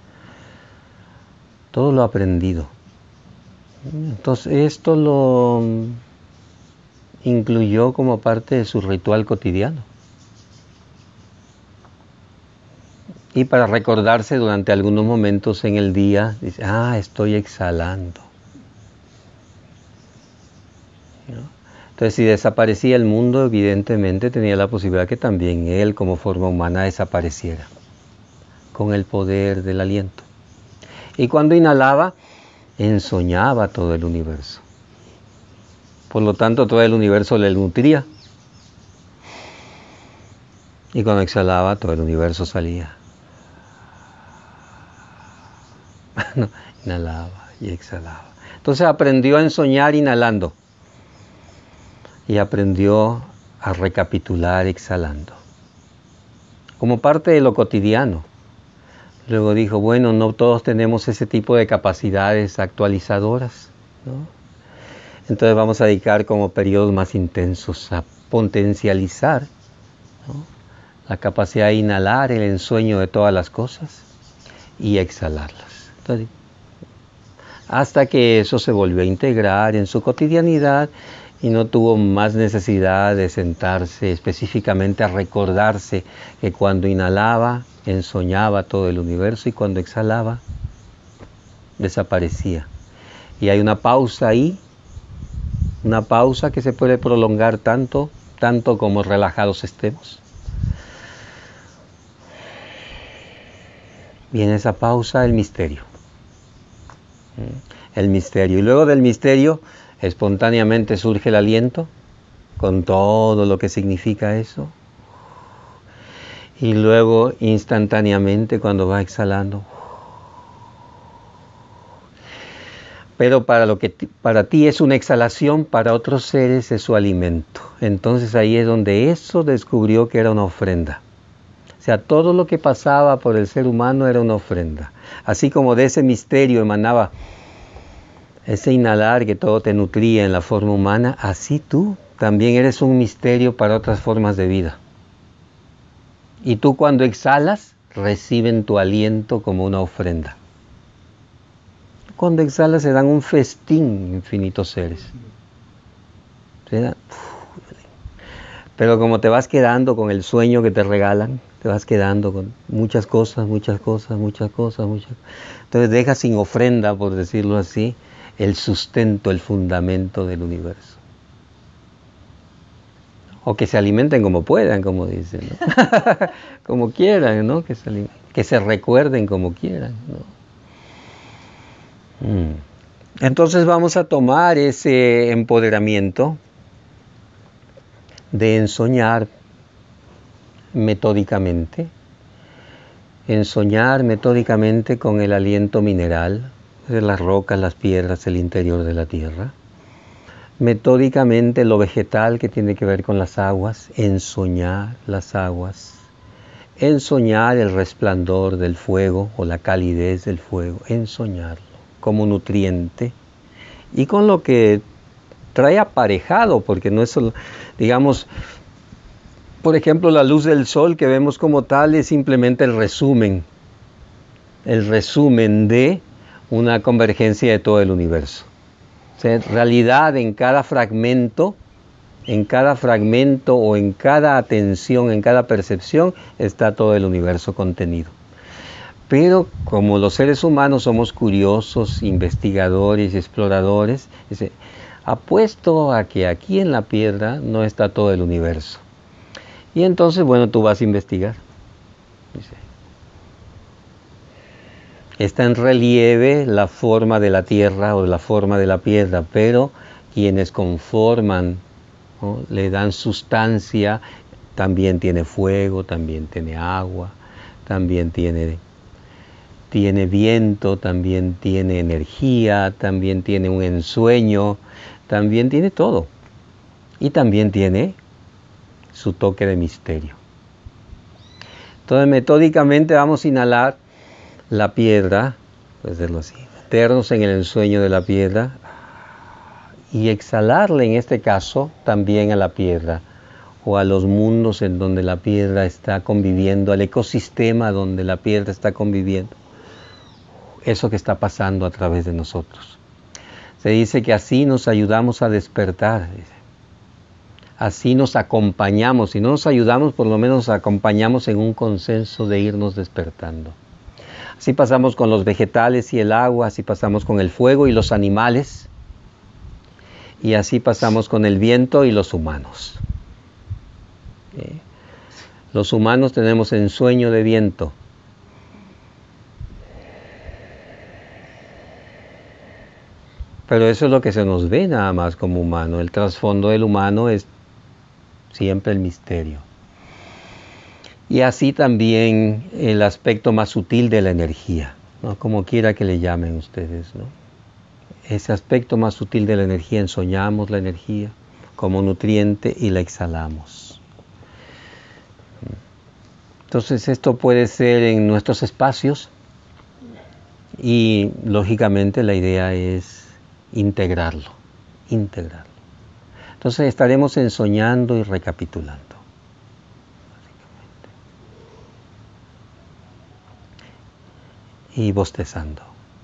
todo lo aprendido. Entonces esto lo incluyó como parte de su ritual cotidiano. Y para recordarse durante algunos momentos en el día, dice, estoy exhalando. ¿No? Entonces, si desaparecía el mundo, evidentemente tenía la posibilidad que también él, como forma humana, desapareciera con el poder del aliento. Y cuando inhalaba, ensoñaba todo el universo. Por lo tanto, todo el universo le nutría. Y cuando exhalaba, todo el universo salía. No, inhalaba y exhalaba. Entonces aprendió a ensoñar inhalando. Y aprendió a recapitular exhalando. Como parte de lo cotidiano. Luego dijo, bueno, no todos tenemos ese tipo de capacidades actualizadoras, ¿no? Entonces vamos a dedicar como periodos más intensos a potencializar, ¿no?, la capacidad de inhalar el ensueño de todas las cosas y exhalarlas. Entonces, hasta que eso se volvió a integrar en su cotidianidad y no tuvo más necesidad de sentarse específicamente a recordarse que cuando inhalaba, ensoñaba todo el universo y cuando exhalaba, desaparecía. Y hay una pausa ahí, una pausa que se puede prolongar tanto como relajados estemos. Y en esa pausa el misterio. El misterio. Y luego del misterio, espontáneamente surge el aliento, con todo lo que significa eso. Y luego, instantáneamente, cuando va exhalando. Pero para ti es una exhalación, para otros seres es su alimento. Entonces ahí es donde eso descubrió que era una ofrenda. O sea, todo lo que pasaba por el ser humano era una ofrenda. Así como de ese misterio emanaba ese inhalar que todo te nutría en la forma humana, así tú también eres un misterio para otras formas de vida. Y tú cuando exhalas, reciben tu aliento como una ofrenda. Cuando exhalas se dan un festín infinitos seres. Pero como te vas quedando con el sueño que te regalan, te vas quedando con muchas cosas. Entonces dejas sin ofrenda, por decirlo así, el sustento, el fundamento del universo. O que se alimenten como puedan, como dicen, ¿no? Como quieran, ¿no? Que se recuerden como quieran, ¿no? Entonces vamos a tomar ese empoderamiento de ensoñar metódicamente con el aliento mineral de las rocas, las piedras, el interior de la tierra. Metódicamente lo vegetal que tiene que ver con las aguas, ensoñar las aguas, ensoñar el resplandor del fuego o la calidez del fuego, ensoñarlo como nutriente y con lo que trae aparejado, porque no es solo, digamos, por ejemplo, la luz del sol que vemos como tal es simplemente el resumen de una convergencia de todo el universo. O sea, en realidad en cada fragmento o en cada atención, en cada percepción, está todo el universo contenido. Pero como los seres humanos somos curiosos, investigadores y exploradores, dice, apuesto a que aquí en la piedra no está todo el universo. Y entonces, bueno, tú vas a investigar. Dice, está en relieve la forma de la tierra o la forma de la piedra, pero quienes conforman, ¿no?, le dan sustancia, también tiene fuego, también tiene agua, también tiene viento, también tiene energía, también tiene un ensueño, también tiene todo. Y también tiene su toque de misterio. Entonces metódicamente vamos a inhalar la piedra, puede decirlo así, meternos en el ensueño de la piedra y exhalarle en este caso también a la piedra o a los mundos en donde la piedra está conviviendo, al ecosistema donde la piedra está conviviendo. Eso que está pasando a través de nosotros. Se dice que así nos ayudamos a despertar. Así nos acompañamos. Si no nos ayudamos, por lo menos nos acompañamos en un consenso de irnos despertando. Así pasamos con los vegetales y el agua, así pasamos con el fuego y los animales, y así pasamos con el viento y los humanos. Los humanos tenemos ensueño de viento. Pero eso es lo que se nos ve nada más como humano. El trasfondo del humano es siempre el misterio. Y así también el aspecto más sutil de la energía, ¿no? Como quiera que le llamen ustedes, ¿no? Ese aspecto más sutil de la energía, ensoñamos la energía como nutriente y la exhalamos. Entonces esto puede ser en nuestros espacios y lógicamente la idea es integrarlo. Entonces estaremos ensoñando y recapitulando. Y bostezando.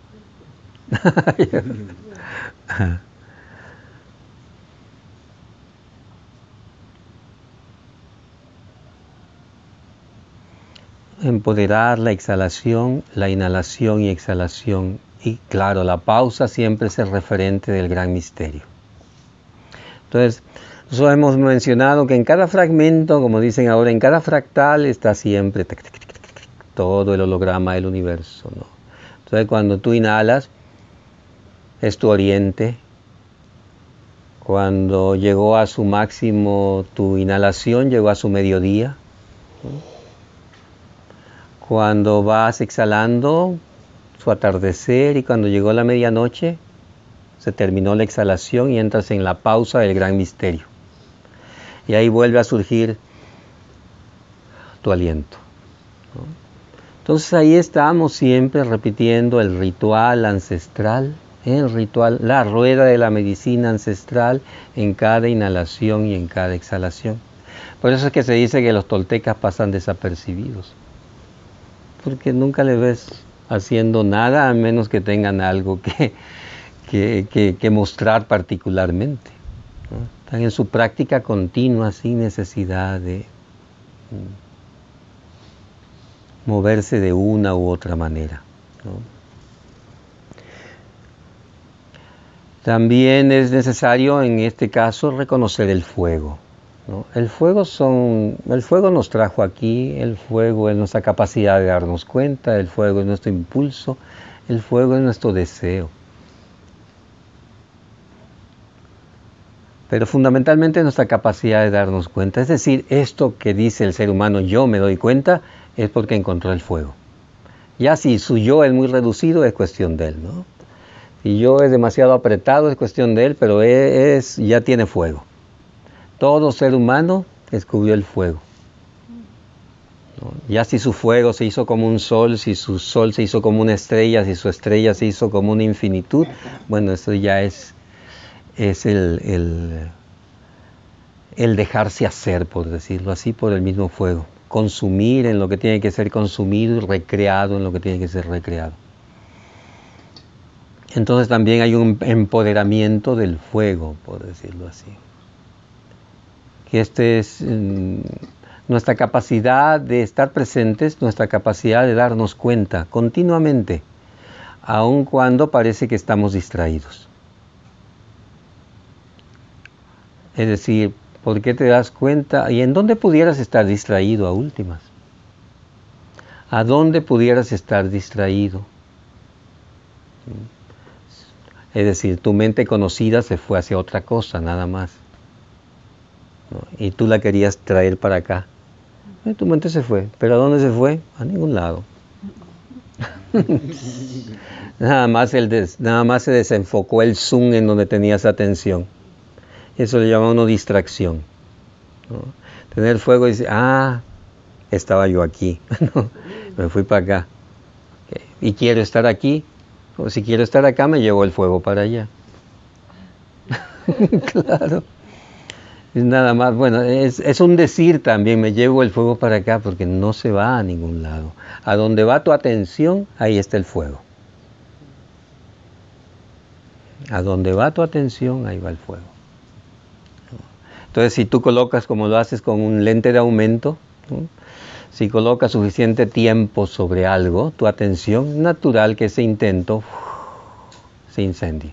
Empoderar la exhalación, la inhalación y exhalación. Y claro, la pausa siempre es el referente del gran misterio. Entonces, nosotros hemos mencionado que en cada fragmento, como dicen ahora, en cada fractal está siempre todo el holograma del universo, ¿no? Entonces, cuando tú inhalas, es tu oriente. Cuando llegó a su máximo tu inhalación, llegó a su mediodía, ¿no? Cuando vas exhalando, su atardecer, y cuando llegó la medianoche, se terminó la exhalación y entras en la pausa del gran misterio. Y ahí vuelve a surgir tu aliento, ¿no? Entonces ahí estamos siempre repitiendo el ritual ancestral, la rueda de la medicina ancestral en cada inhalación y en cada exhalación. Por eso es que se dice que los toltecas pasan desapercibidos, porque nunca le ves haciendo nada a menos que tengan algo que mostrar particularmente, ¿no? Están en su práctica continua sin necesidad de moverse de una u otra manera, ¿no? También es necesario en este caso reconocer el fuego, ¿no? El fuego nos trajo aquí, el fuego es nuestra capacidad de darnos cuenta, el fuego es nuestro impulso, el fuego es nuestro deseo. Pero fundamentalmente nuestra capacidad de darnos cuenta, es decir, esto que dice el ser humano, yo me doy cuenta, es porque encontró el fuego. Ya si su yo es muy reducido, es cuestión de él, ¿no? Si yo es demasiado apretado, es cuestión de él, pero ya tiene fuego. Todo ser humano descubrió el fuego, ¿no? Ya si su fuego se hizo como un sol, si su sol se hizo como una estrella, si su estrella se hizo como una infinitud, bueno, eso ya es el dejarse hacer, por decirlo así, por el mismo fuego. Consumir en lo que tiene que ser consumido y recreado en lo que tiene que ser recreado. Entonces también hay un empoderamiento del fuego, por decirlo así. Que este es nuestra capacidad de estar presentes, nuestra capacidad de darnos cuenta continuamente, aun cuando parece que estamos distraídos. Es decir, ¿por qué te das cuenta? ¿Y en dónde pudieras estar distraído a últimas? ¿A dónde pudieras estar distraído? Es decir, tu mente conocida se fue hacia otra cosa, nada más, ¿no? Y tú la querías traer para acá. Tu mente se fue. ¿Pero a dónde se fue? A ningún lado. Nada más se desenfocó el zoom en donde tenías atención. Eso le llama a uno distracción, ¿no? Tener fuego y decir, estaba yo aquí, ¿no? Me fui para acá. Y quiero estar aquí, o si quiero estar acá, me llevo el fuego para allá. Claro. Es nada más, bueno, es un decir también, me llevo el fuego para acá, porque no se va a ningún lado. A donde va tu atención, ahí está el fuego. A donde va tu atención, ahí va el fuego. Entonces, si tú colocas, como lo haces con un lente de aumento, ¿no? Si colocas suficiente tiempo sobre algo, tu atención, natural que ese intento se incendie.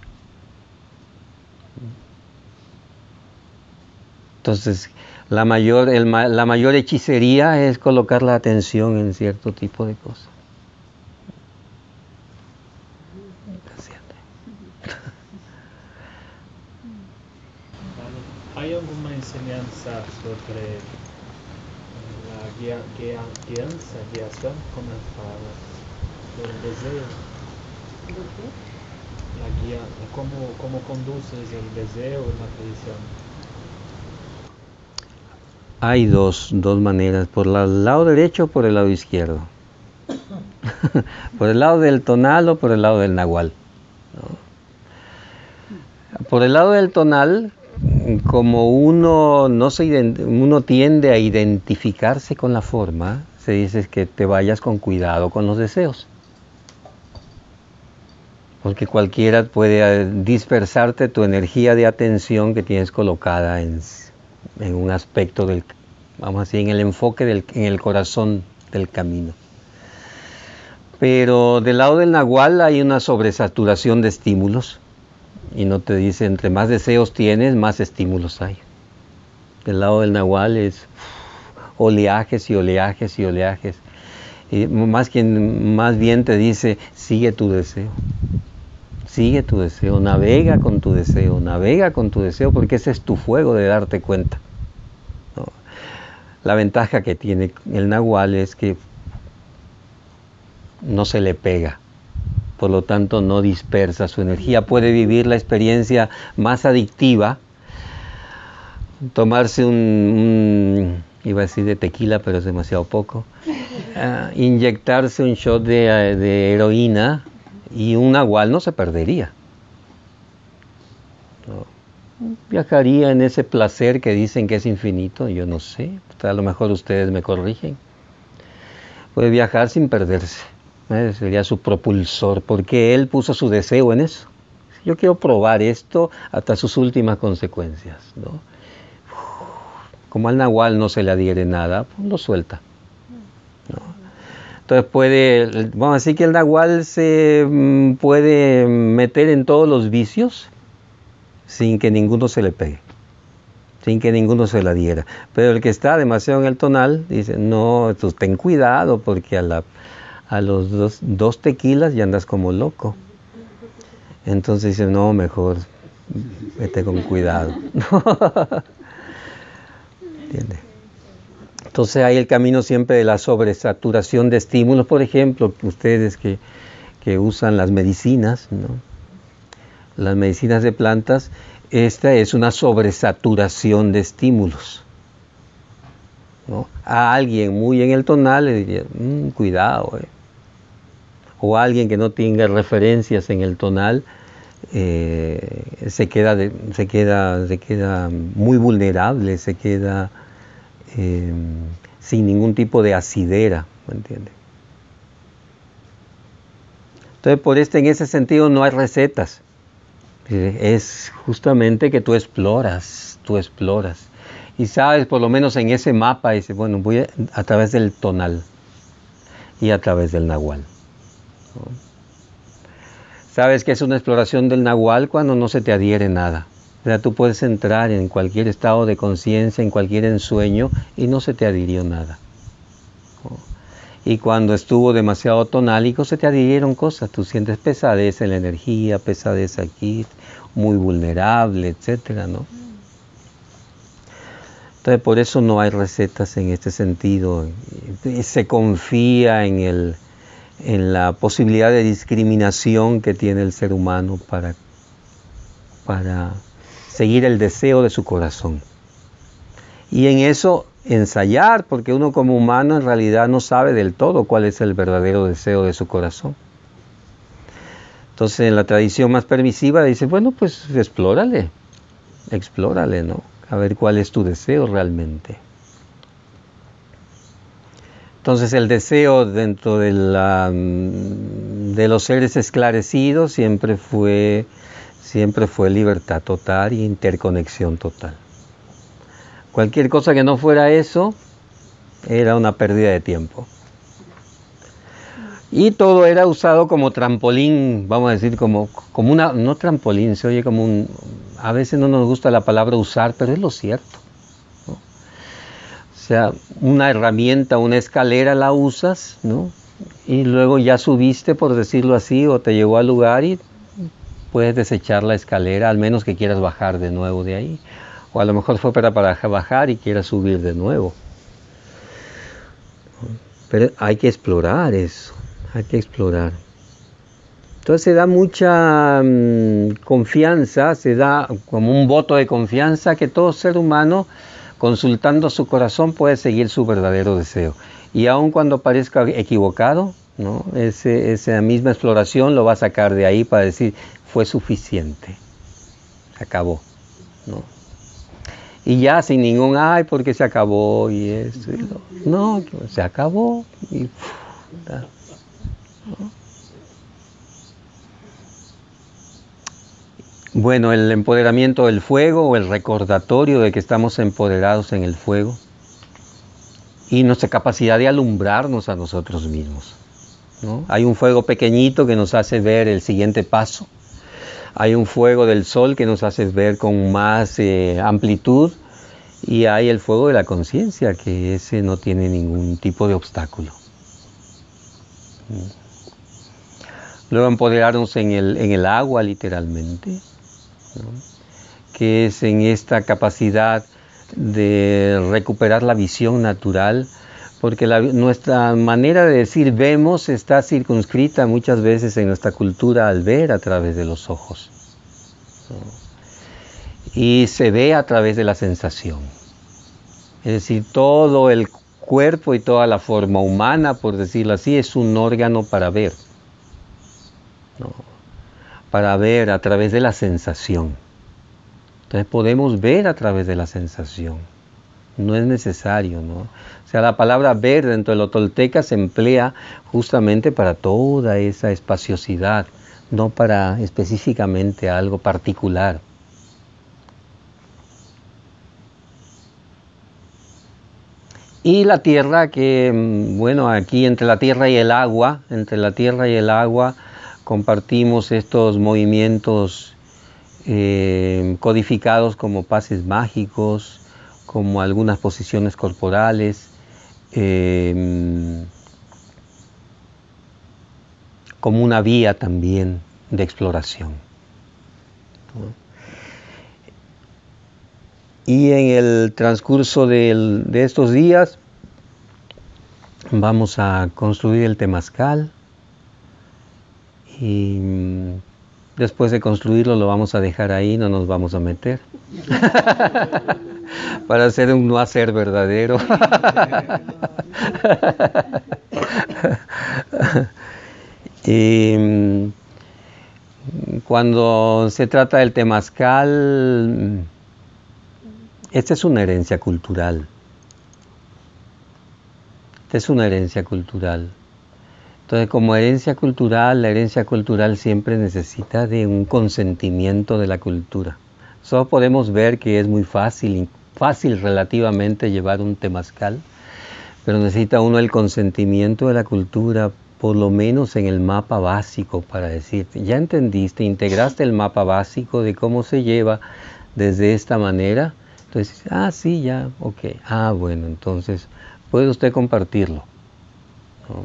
Entonces, la mayor hechicería es colocar la atención en cierto tipo de cosas. ¿Hay alguna enseñanza sobre la guiación con las palabras del deseo? ¿De qué? La guía, cómo conduces el deseo en la tradición. Hay dos maneras, por el lado derecho o por el lado izquierdo. Por el lado del tonal o por el lado del nahual, ¿no? Por el lado del tonal, como uno tiende a identificarse con la forma, se dice que te vayas con cuidado con los deseos. Porque cualquiera puede dispersarte tu energía de atención que tienes colocada en un aspecto vamos a decir, en el enfoque en el corazón del camino. Pero del lado del nahual hay una sobresaturación de estímulos. Y no te dice, entre más deseos tienes, más estímulos hay. Del lado del nahual es oleajes y oleajes y oleajes. Y más bien te dice, sigue tu deseo. Sigue tu deseo, navega con tu deseo, porque ese es tu fuego de darte cuenta, ¿no? La ventaja que tiene el nahual es que no se le pega, por lo tanto no dispersa su energía, puede vivir la experiencia más adictiva, tomarse iba a decir de tequila, pero es demasiado poco, inyectarse un shot de heroína, y un nahual no se perdería. No. Viajaría en ese placer que dicen que es infinito, yo no sé, a lo mejor ustedes me corrigen. Puede viajar sin perderse, sería su propulsor, porque él puso su deseo en eso. Yo quiero probar esto hasta sus últimas consecuencias, ¿no? Como al nahual no se le adhiere nada, pues lo suelta, ¿no? Entonces vamos a decir que el nahual se puede meter en todos los vicios sin que ninguno se le pegue, sin que ninguno se le adhiera. Pero el que está demasiado en el tonal dice, no, tú ten cuidado porque a los dos tequilas ya andas como loco. Entonces dice, no, mejor vete con cuidado. ¿Entiendes? Entonces hay el camino siempre de la sobresaturación de estímulos, por ejemplo, ustedes que usan las medicinas, ¿no? Las medicinas de plantas, esta es una sobresaturación de estímulos, ¿no? A alguien muy en el tonal le diría, cuidado, o a alguien que no tenga referencias en el tonal, se queda muy vulnerable, se queda sin ningún tipo de asidera, ¿me entiendes? Entonces, en ese sentido no hay recetas. Es justamente que tú exploras. Y sabes, por lo menos en ese mapa, dices, bueno, voy a través del tonal y a través del nahual, ¿no? Sabes que es una exploración del nahual cuando no se te adhiere nada. O sea, tú puedes entrar en cualquier estado de conciencia, en cualquier ensueño, y no se te adhirió nada, ¿no? Y cuando estuvo demasiado tonálico, se te adhirieron cosas. Tú sientes pesadez en la energía, pesadez aquí, muy vulnerable, etcétera, ¿no? Entonces, por eso no hay recetas en este sentido. Se confía en la posibilidad de discriminación que tiene el ser humano para seguir el deseo de su corazón. Y en eso ensayar, porque uno como humano en realidad no sabe del todo cuál es el verdadero deseo de su corazón. Entonces en la tradición más permisiva dice, bueno, pues explórale, ¿no? A ver cuál es tu deseo realmente. Entonces el deseo dentro de los seres esclarecidos siempre fue libertad total y interconexión total. Cualquier cosa que no fuera eso era una pérdida de tiempo. Y todo era usado como trampolín, vamos a decir, como una, no trampolín, se oye como un, a veces no nos gusta la palabra usar, pero es lo cierto, ¿no? O sea, una herramienta, una escalera la usas, ¿no? Y luego ya subiste, por decirlo así, o te llegó al lugar y puedes desechar la escalera, al menos que quieras bajar de nuevo de ahí. O a lo mejor fue para bajar y quieras subir de nuevo. Pero hay que explorar eso, hay que explorar. Entonces se da mucha confianza, se da como un voto de confianza que todo ser humano, consultando su corazón, puede seguir su verdadero deseo. Y aun cuando parezca equivocado, ¿no? Esa misma exploración lo va a sacar de ahí para decir, fue suficiente, acabó, ¿no? Y ya sin ningún, ay, porque se acabó y esto y lo... No, se acabó y... ¿no? Bueno, el empoderamiento del fuego o el recordatorio de que estamos empoderados en el fuego y nuestra capacidad de alumbrarnos a nosotros mismos, ¿no? Hay un fuego pequeñito que nos hace ver el siguiente paso. Hay un fuego del sol que nos hace ver con más amplitud y hay el fuego de la conciencia, que ese no tiene ningún tipo de obstáculo. Luego empoderarnos en el agua literalmente, ¿no? Que es en esta capacidad de recuperar la visión natural, porque nuestra manera de decir vemos está circunscrita muchas veces en nuestra cultura al ver a través de los ojos, ¿no? Y se ve a través de la sensación. Es decir, todo el cuerpo y toda la forma humana, por decirlo así, es un órgano para ver, ¿no? Para ver a través de la sensación. Entonces podemos ver a través de la sensación. No es necesario, ¿no? O sea, la palabra ver dentro de lo tolteca se emplea justamente para toda esa espaciosidad, no para específicamente algo particular. Y la tierra, que, bueno, aquí entre la tierra y el agua, compartimos estos movimientos codificados como pases mágicos, como algunas posiciones corporales, como una vía también de exploración, ¿no? Y en el transcurso de estos días vamos a construir el temazcal y después de construirlo lo vamos a dejar ahí, no nos vamos a meter para hacer un no hacer verdadero. Y cuando se trata del temazcal, esta es una herencia cultural. Entonces, como herencia cultural, la herencia cultural siempre necesita de un consentimiento de la cultura. Solo podemos ver que es muy fácil relativamente llevar un temazcal, pero necesita uno el consentimiento de la cultura, por lo menos en el mapa básico, para decirte, ya entendiste, integraste el mapa básico de cómo se lleva desde esta manera. Entonces, sí, ya, ok. Bueno, entonces puede usted compartirlo, ¿no?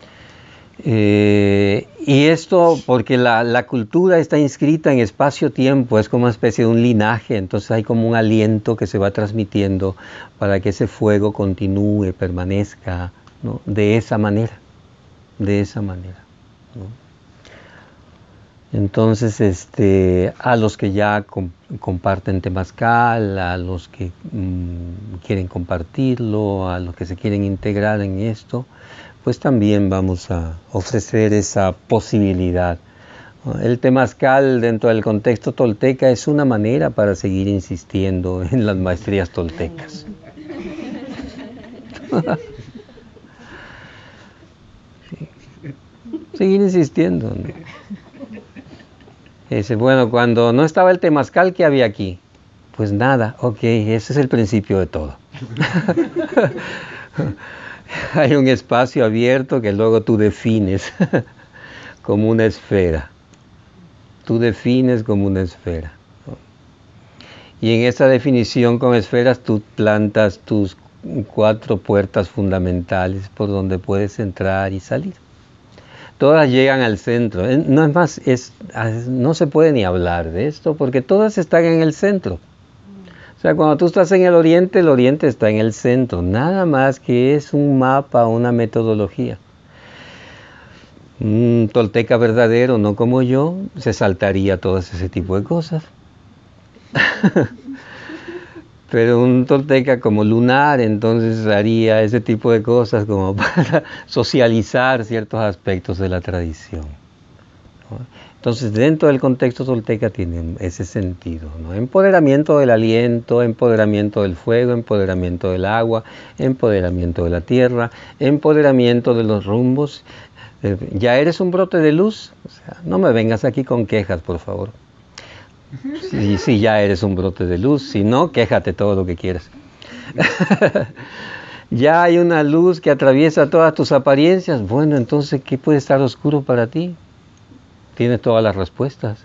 Y esto porque la cultura está inscrita en espacio-tiempo, es como una especie de un linaje, entonces hay como un aliento que se va transmitiendo para que ese fuego continúe, permanezca, ¿no? De esa manera, ¿no? Entonces, a los que ya comparten temazcal, a los que quieren compartirlo, a los que se quieren integrar en esto, pues también vamos a ofrecer esa posibilidad. El temazcal dentro del contexto tolteca es una manera para seguir insistiendo en las maestrías toltecas. Seguir insistiendo, ¿no? Dice, bueno, cuando no estaba el temazcal, ¿qué había aquí? Pues nada, ok, ese es el principio de todo. Hay un espacio abierto que luego tú defines como una esfera. Tú defines como una esfera, ¿no? Y en esa definición con esferas tú plantas tus 4 puertas fundamentales por donde puedes entrar y salir. Todas llegan al centro. No es más, no se puede ni hablar de esto porque todas están en el centro. O sea, cuando tú estás en el oriente está en el centro. Nada más que es un mapa, una metodología. Un tolteca verdadero, no como yo, se saltaría todo ese tipo de cosas. Pero un tolteca como lunar, entonces haría ese tipo de cosas como para socializar ciertos aspectos de la tradición, ¿no? Entonces, dentro del contexto tolteca tiene ese sentido, ¿no? Empoderamiento del aliento, empoderamiento del fuego, empoderamiento del agua, empoderamiento de la tierra, empoderamiento de los rumbos. ¿Ya eres un brote de luz? O sea, no me vengas aquí con quejas, por favor. Si ya eres un brote de luz, si no, quéjate todo lo que quieras. Ya hay una luz que atraviesa todas tus apariencias. Bueno, entonces, ¿qué puede estar oscuro para ti? Tienes todas las respuestas.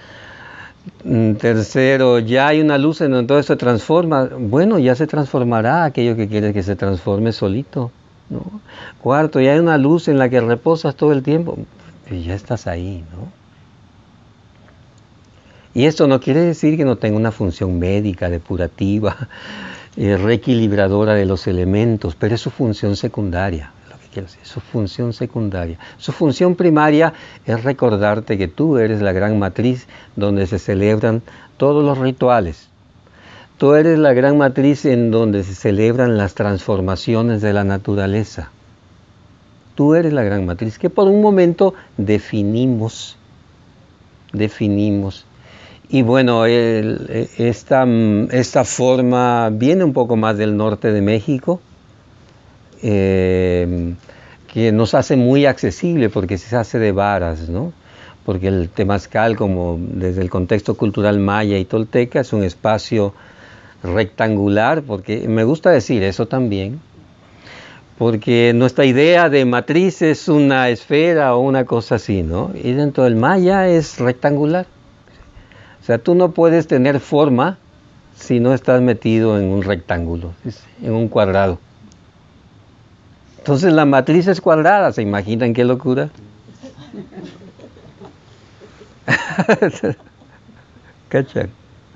Tercero, ya hay una luz en donde todo se transforma. Bueno, ya se transformará aquello que quieres que se transforme solito, ¿no? Cuarto, ya hay una luz en la que reposas todo el tiempo. Y ya estás ahí, ¿no? Y esto no quiere decir que no tenga una función médica, depurativa, reequilibradora de los elementos, pero es su función secundaria, es lo que quiero decir, su función secundaria. Su función primaria es recordarte que tú eres la gran matriz donde se celebran todos los rituales. Tú eres la gran matriz en donde se celebran las transformaciones de la naturaleza. Tú eres la gran matriz que por un momento definimos. Y bueno, esta forma viene un poco más del norte de México, que nos hace muy accesible porque se hace de varas, ¿no? Porque el temazcal, como desde el contexto cultural maya y tolteca, es un espacio rectangular, porque me gusta decir eso también, porque nuestra idea de matriz es una esfera o una cosa así, ¿no? Y dentro del maya es rectangular. O sea, tú no puedes tener forma si no estás metido en un rectángulo, en un cuadrado. Entonces la matriz es cuadrada, ¿se imaginan qué locura? ¿Cachan?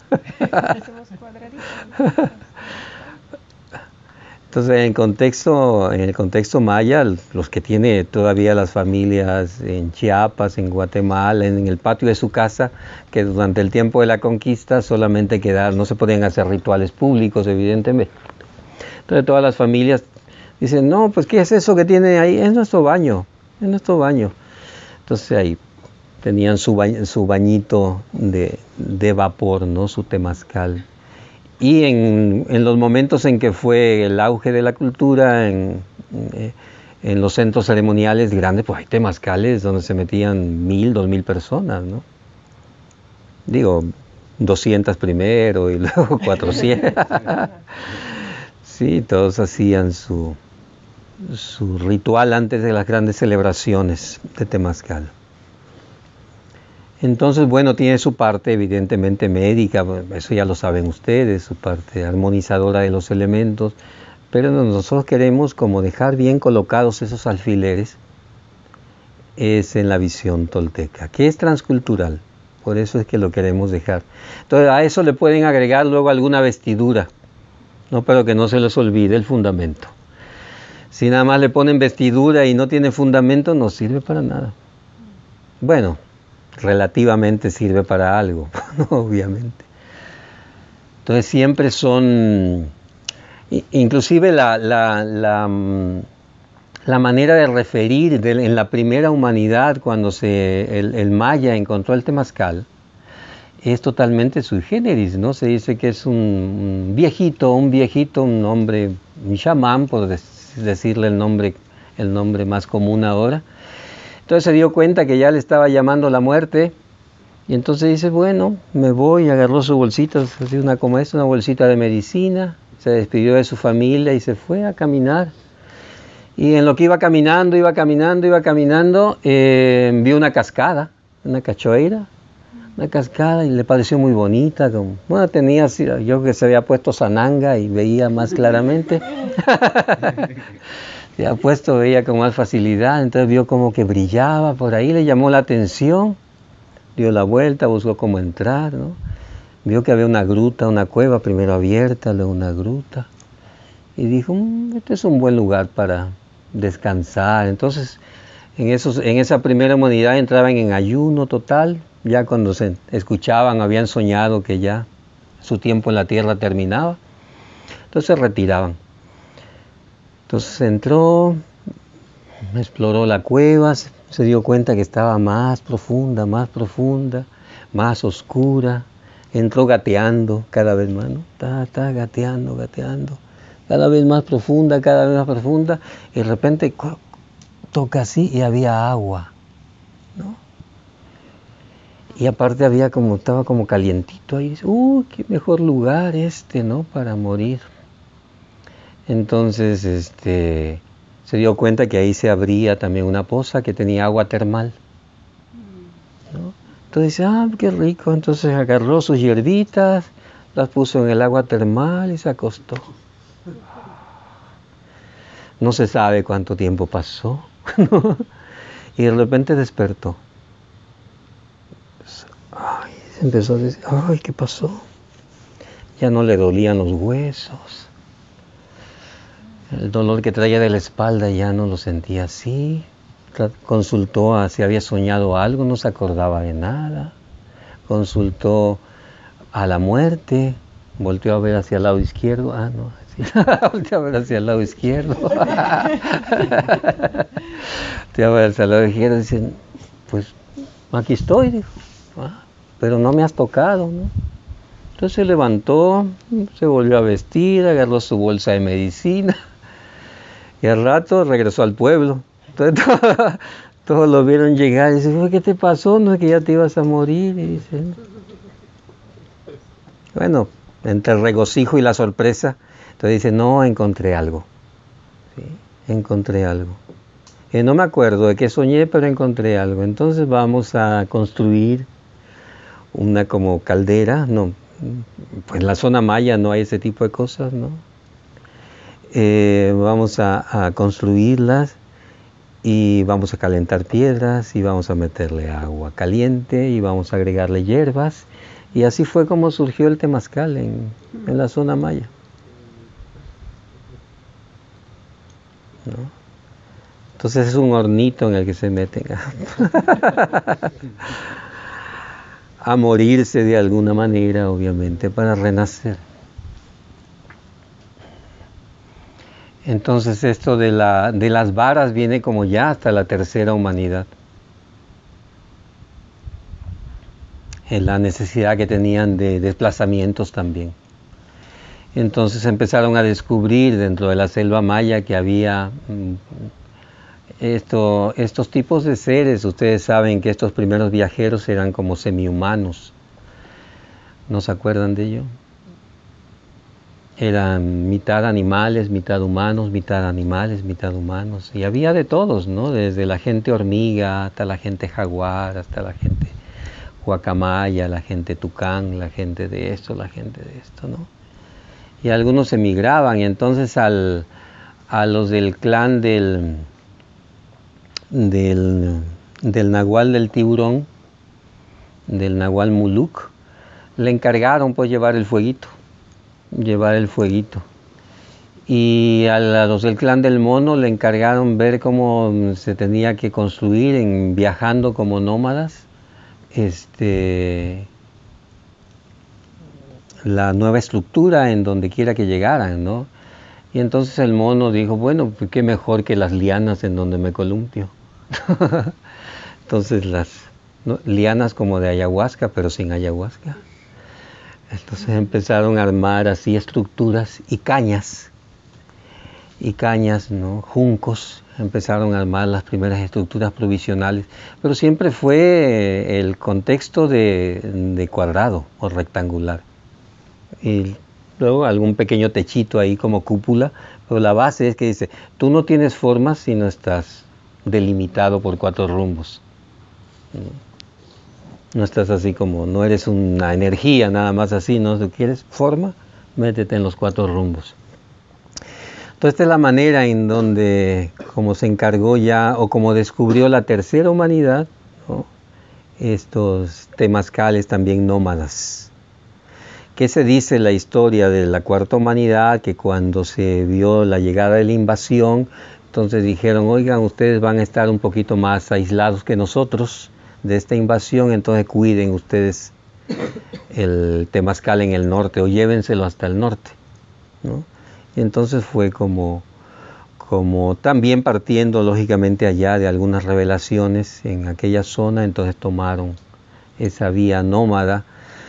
Entonces, en el contexto maya, los que tiene todavía las familias en Chiapas, en Guatemala, en el patio de su casa, que durante el tiempo de la conquista solamente no se podían hacer rituales públicos, evidentemente. Entonces todas las familias dicen, no, pues ¿qué es eso que tiene ahí? Es nuestro baño, es nuestro baño. Entonces ahí tenían su bañito de vapor, ¿no? Su temazcal. Y en los momentos en que fue el auge de la cultura, en los centros ceremoniales grandes, pues hay temazcales donde se metían 1,000, 2,000 personas, ¿no? Digo, 200 primero y luego 400. Sí, todos hacían su ritual antes de las grandes celebraciones de temazcal. Entonces, bueno, tiene su parte evidentemente médica, eso ya lo saben ustedes, su parte armonizadora de los elementos, pero nosotros queremos como dejar bien colocados esos alfileres, es en la visión tolteca, que es transcultural, por eso es que lo queremos dejar. Entonces, a eso le pueden agregar luego alguna vestidura, ¿no? Pero que no se les olvide el fundamento. Si nada más le ponen vestidura y no tiene fundamento, no sirve para nada. Bueno, relativamente sirve para algo, ¿no? Obviamente. Entonces siempre son, inclusive la manera de referir en la primera humanidad, cuando el maya encontró el temazcal, es totalmente sui generis, ¿no? Se dice que es un viejito, un hombre, un chamán, por decirle el nombre más común ahora. Entonces se dio cuenta que ya le estaba llamando la muerte, y entonces dice, bueno, me voy, agarró su bolsita, así una bolsita de medicina, se despidió de su familia y se fue a caminar. Y en lo que iba caminando, vio una cascada, una cachoeira, una cascada, y le pareció muy bonita. Bueno, tenía, yo que se había puesto sananga y veía más claramente. Se había puesto, veía con más facilidad, entonces vio como que brillaba por ahí, le llamó la atención, dio la vuelta, buscó cómo entrar, ¿no? Vio que había una gruta, una cueva, primero abierta, luego una gruta, y dijo, este es un buen lugar para descansar. Entonces, en esa primera humanidad entraban en ayuno total. Ya cuando se escuchaban, habían soñado que ya su tiempo en la tierra terminaba, entonces se retiraban. Entonces entró, exploró la cueva, se dio cuenta que estaba más profunda, más oscura. Entró gateando cada vez más, ¿no? Gateando, cada vez más profunda, y de repente toca así y había agua, ¿no? Y aparte estaba como calientito ahí. Dice, qué mejor lugar ¿no? Para morir. Entonces, se dio cuenta que ahí se abría también una poza que tenía agua termal, ¿no? Entonces dice, qué rico. Entonces agarró sus hierbitas, las puso en el agua termal y se acostó. No se sabe cuánto tiempo pasó, ¿no? Y de repente despertó. Se empezó a decir, ¿qué pasó? Ya no le dolían los huesos. El dolor que traía de la espalda ya no lo sentía así. Consultó a si había soñado algo, no se acordaba de nada. Consultó a la muerte, volteó a ver hacia el lado izquierdo. Volteó a ver hacia el lado izquierdo. Volteó a ver hacia el lado izquierdo y dicen, pues aquí estoy, dijo. Pero no me has tocado, ¿no? Entonces se levantó, se volvió a vestir, agarró su bolsa de medicina y al rato regresó al pueblo. Entonces todos lo vieron llegar y dicen, ¿qué te pasó? ¿No es que ya te ibas a morir? Y dicen, bueno, entre el regocijo y la sorpresa, entonces dice, no, encontré algo. ¿Sí? Encontré algo. No me acuerdo de qué soñé, pero encontré algo. Entonces vamos a construir una como caldera, no, pues en la zona maya no hay ese tipo de cosas, ¿no? Vamos a construirlas y vamos a calentar piedras y vamos a meterle agua caliente y vamos a agregarle hierbas, y así fue como surgió el temazcal en la zona maya, ¿no? Entonces es un hornito en el que se meten a morirse de alguna manera, obviamente, para renacer. Entonces esto de las varas viene como ya hasta la tercera humanidad. En la necesidad que tenían de desplazamientos también. Entonces empezaron a descubrir dentro de la selva maya que había estos tipos de seres. Ustedes saben que estos primeros viajeros eran como semihumanos. ¿No se acuerdan de ello? Eran mitad animales, mitad humanos, mitad animales, mitad humanos. Y había de todos, ¿no? Desde la gente hormiga hasta la gente jaguar, hasta la gente guacamaya, la gente tucán, la gente de esto, ¿no? Y algunos emigraban, y entonces a los del clan del nahual del tiburón, del nahual muluk, le encargaron pues llevar el fueguito. Y a los del clan del mono le encargaron ver cómo se tenía que construir viajando como nómadas la nueva estructura en donde quiera que llegaran, ¿no? Y entonces el mono dijo, bueno, pues qué mejor que las lianas en donde me columpio. Entonces lianas como de ayahuasca, pero sin ayahuasca. Entonces empezaron a armar así estructuras y cañas, ¿no? Juncos, empezaron a armar las primeras estructuras provisionales, pero siempre fue el contexto de cuadrado o rectangular. Y luego algún pequeño techito ahí como cúpula, pero la base es que dice, tú no tienes formas si no estás delimitado por 4 rumbos. No estás así como, no eres una energía nada más así, ¿no? Si quieres forma, métete en los 4 rumbos. Entonces esta es la manera en donde, como se encargó ya, o como descubrió la tercera humanidad, ¿no? Estos temazcales también nómadas. ¿Qué se dice la historia de la cuarta humanidad? Que cuando se vio la llegada de la invasión, entonces dijeron, oigan, ustedes van a estar un poquito más aislados que nosotros de esta invasión, entonces cuiden ustedes el temazcal en el norte o llévenselo hasta el norte, ¿no? Y entonces fue como también partiendo lógicamente allá de algunas revelaciones en aquella zona, entonces tomaron esa vía nómada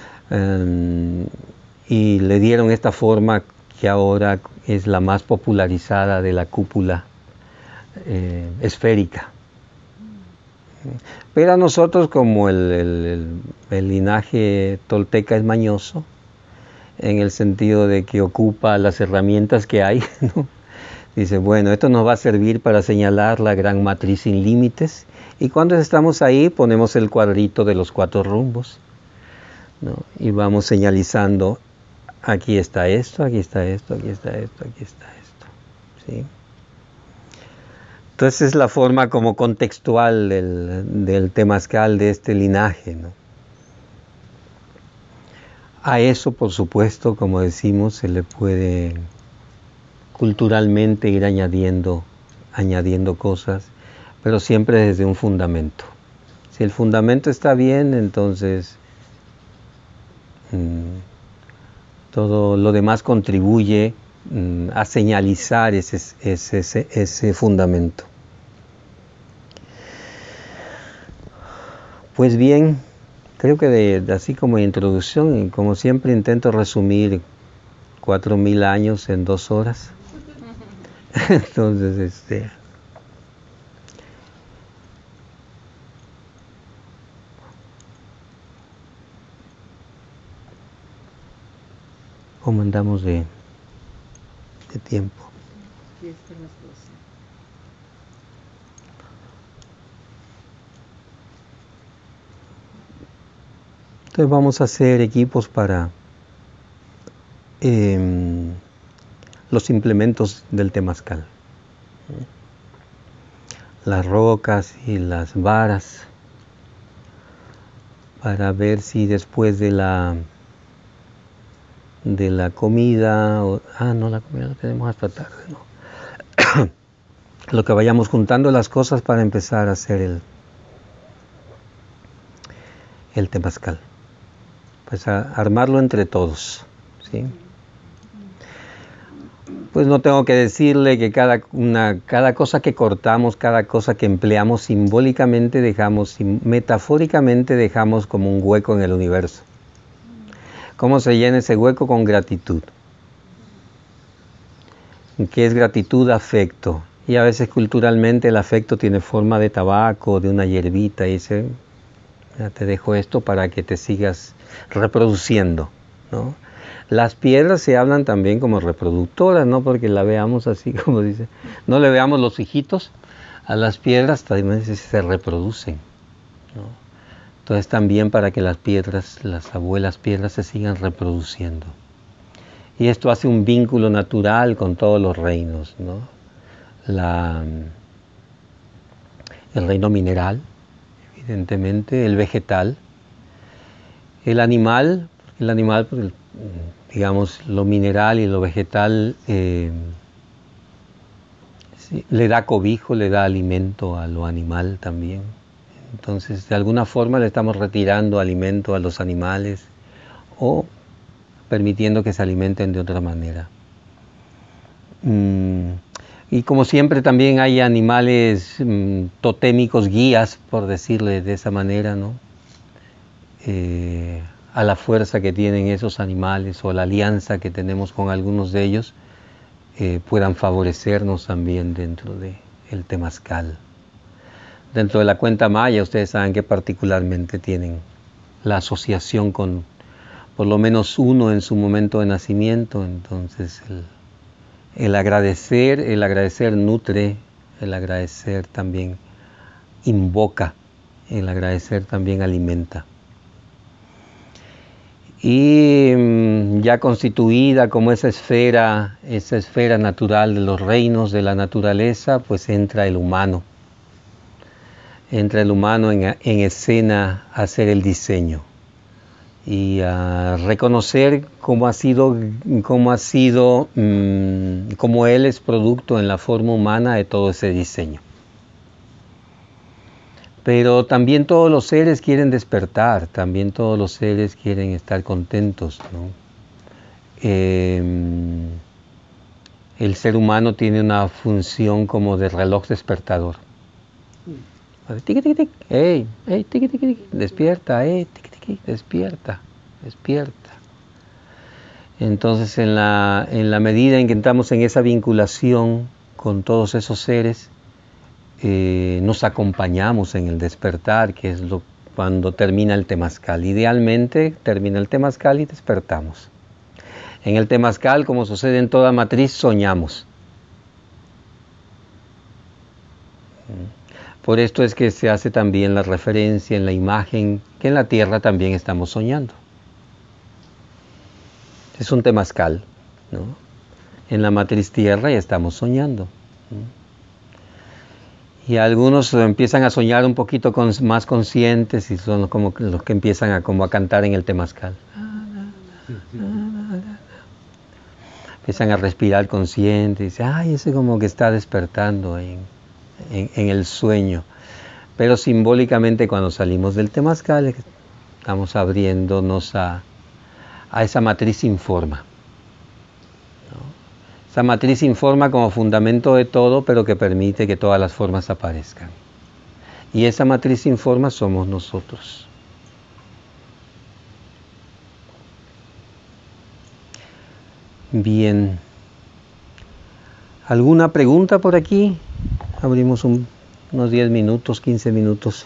y le dieron esta forma que ahora es la más popularizada de la cúpula esférica. Pero a nosotros, como el linaje tolteca es mañoso, en el sentido de que ocupa las herramientas que hay, ¿no? Dice, bueno, esto nos va a servir para señalar la gran matriz sin límites, y cuando estamos ahí ponemos el cuadrito de los 4 rumbos, ¿no? Y vamos señalizando, aquí está esto, aquí está esto, aquí está esto, aquí está esto, ¿sí? Entonces es la forma como contextual del temazcal de este linaje, ¿no? A eso, por supuesto, como decimos, se le puede culturalmente ir añadiendo cosas, pero siempre desde un fundamento. Si el fundamento está bien, entonces todo lo demás contribuye a señalizar ese fundamento. Pues bien, creo que así como introducción, y como siempre intento resumir 4000 años en 2 horas. Entonces, ¿cómo andamos de tiempo? Entonces vamos a hacer equipos para los implementos del temazcal. Las rocas y las varas, para ver si después de la comida, no, la comida la tenemos hasta tarde, ¿no? Lo que vayamos juntando las cosas para empezar a hacer el temazcal. Pues a armarlo entre todos, ¿sí? Pues no tengo que decirle que cada cosa que cortamos, cada cosa que empleamos simbólicamente metafóricamente dejamos como un hueco en el universo. ¿Cómo se llena ese hueco? Con gratitud. ¿Qué es gratitud? Afecto. Y a veces culturalmente el afecto tiene forma de tabaco, de una hierbita, y dice, te dejo esto para que te sigas reproduciendo, ¿no? Las piedras se hablan también como reproductoras, no porque la veamos así como dice, no le veamos los hijitos, a las piedras también se reproducen, ¿no? Entonces también para que las abuelas piedras se sigan reproduciendo. Y esto hace un vínculo natural con todos los reinos, ¿no? El reino mineral, evidentemente, el vegetal, el animal, pues, digamos, lo mineral y lo vegetal sí, le da cobijo, le da alimento a lo animal también. Entonces, de alguna forma le estamos retirando alimento a los animales o permitiendo que se alimenten de otra manera. Y como siempre también hay animales totémicos, guías, por decirle de esa manera, ¿no? A la fuerza que tienen esos animales o la alianza que tenemos con algunos de ellos, puedan favorecernos también dentro del temazcal. Dentro de la cuenta maya, ustedes saben que particularmente tienen la asociación con por lo menos uno en su momento de nacimiento. Entonces el agradecer nutre, el agradecer también invoca, el agradecer también alimenta. Y ya constituida como esa esfera natural de los reinos de la naturaleza, pues entra el humano. Entra el humano en escena a hacer el diseño y a reconocer cómo él es producto en la forma humana de todo ese diseño. Pero también todos los seres quieren despertar, también todos los seres quieren estar contentos, ¿no? El ser humano tiene una función como de reloj despertador. Tiqui, tiqui, tiqui. Ey, tiqui, tiqui, tiqui. Despierta, tiqui, tiqui. Despierta, despierta. Entonces, en la medida en que entramos en esa vinculación con todos esos seres, nos acompañamos en el despertar, que es cuando termina el temazcal. Idealmente termina el temazcal y despertamos. En el temazcal, como sucede en toda matriz, soñamos. Por esto es que se hace también la referencia en la imagen que en la tierra también estamos soñando. Es un temazcal, ¿no? En la matriz tierra ya estamos soñando. Y algunos empiezan a soñar un poquito más conscientes y son como los que empiezan a cantar en el temazcal. Empiezan a respirar conscientes y dicen, ay, ese como que está despertando en el sueño. Pero simbólicamente cuando salimos del temazcal estamos abriéndonos a esa matriz sin forma, ¿no? Esa matriz sin forma como fundamento de todo, pero que permite que todas las formas aparezcan. Y esa matriz sin forma somos nosotros. Bien. ¿Alguna pregunta por aquí? Abrimos unos 10 minutos, 15 minutos.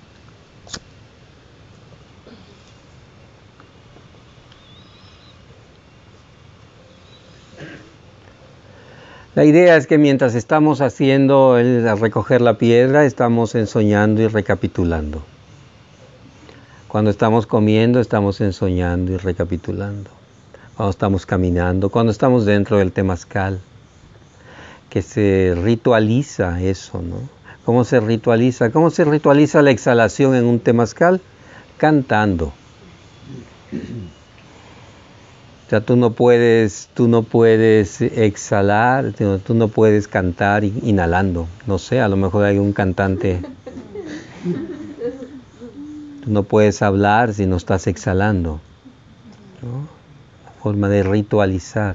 La idea es que mientras estamos haciendo recoger la piedra, estamos ensoñando y recapitulando. Cuando estamos comiendo, estamos ensoñando y recapitulando. Cuando estamos caminando, cuando estamos dentro del temazcal, que se ritualiza eso, ¿no? ¿Cómo se ritualiza? ¿Cómo se ritualiza la exhalación en un temazcal? Cantando. O sea, tú no puedes exhalar, tú no puedes cantar inhalando. No sé, a lo mejor hay un cantante. Tú no puedes hablar si no estás exhalando, ¿no? Una forma de ritualizar.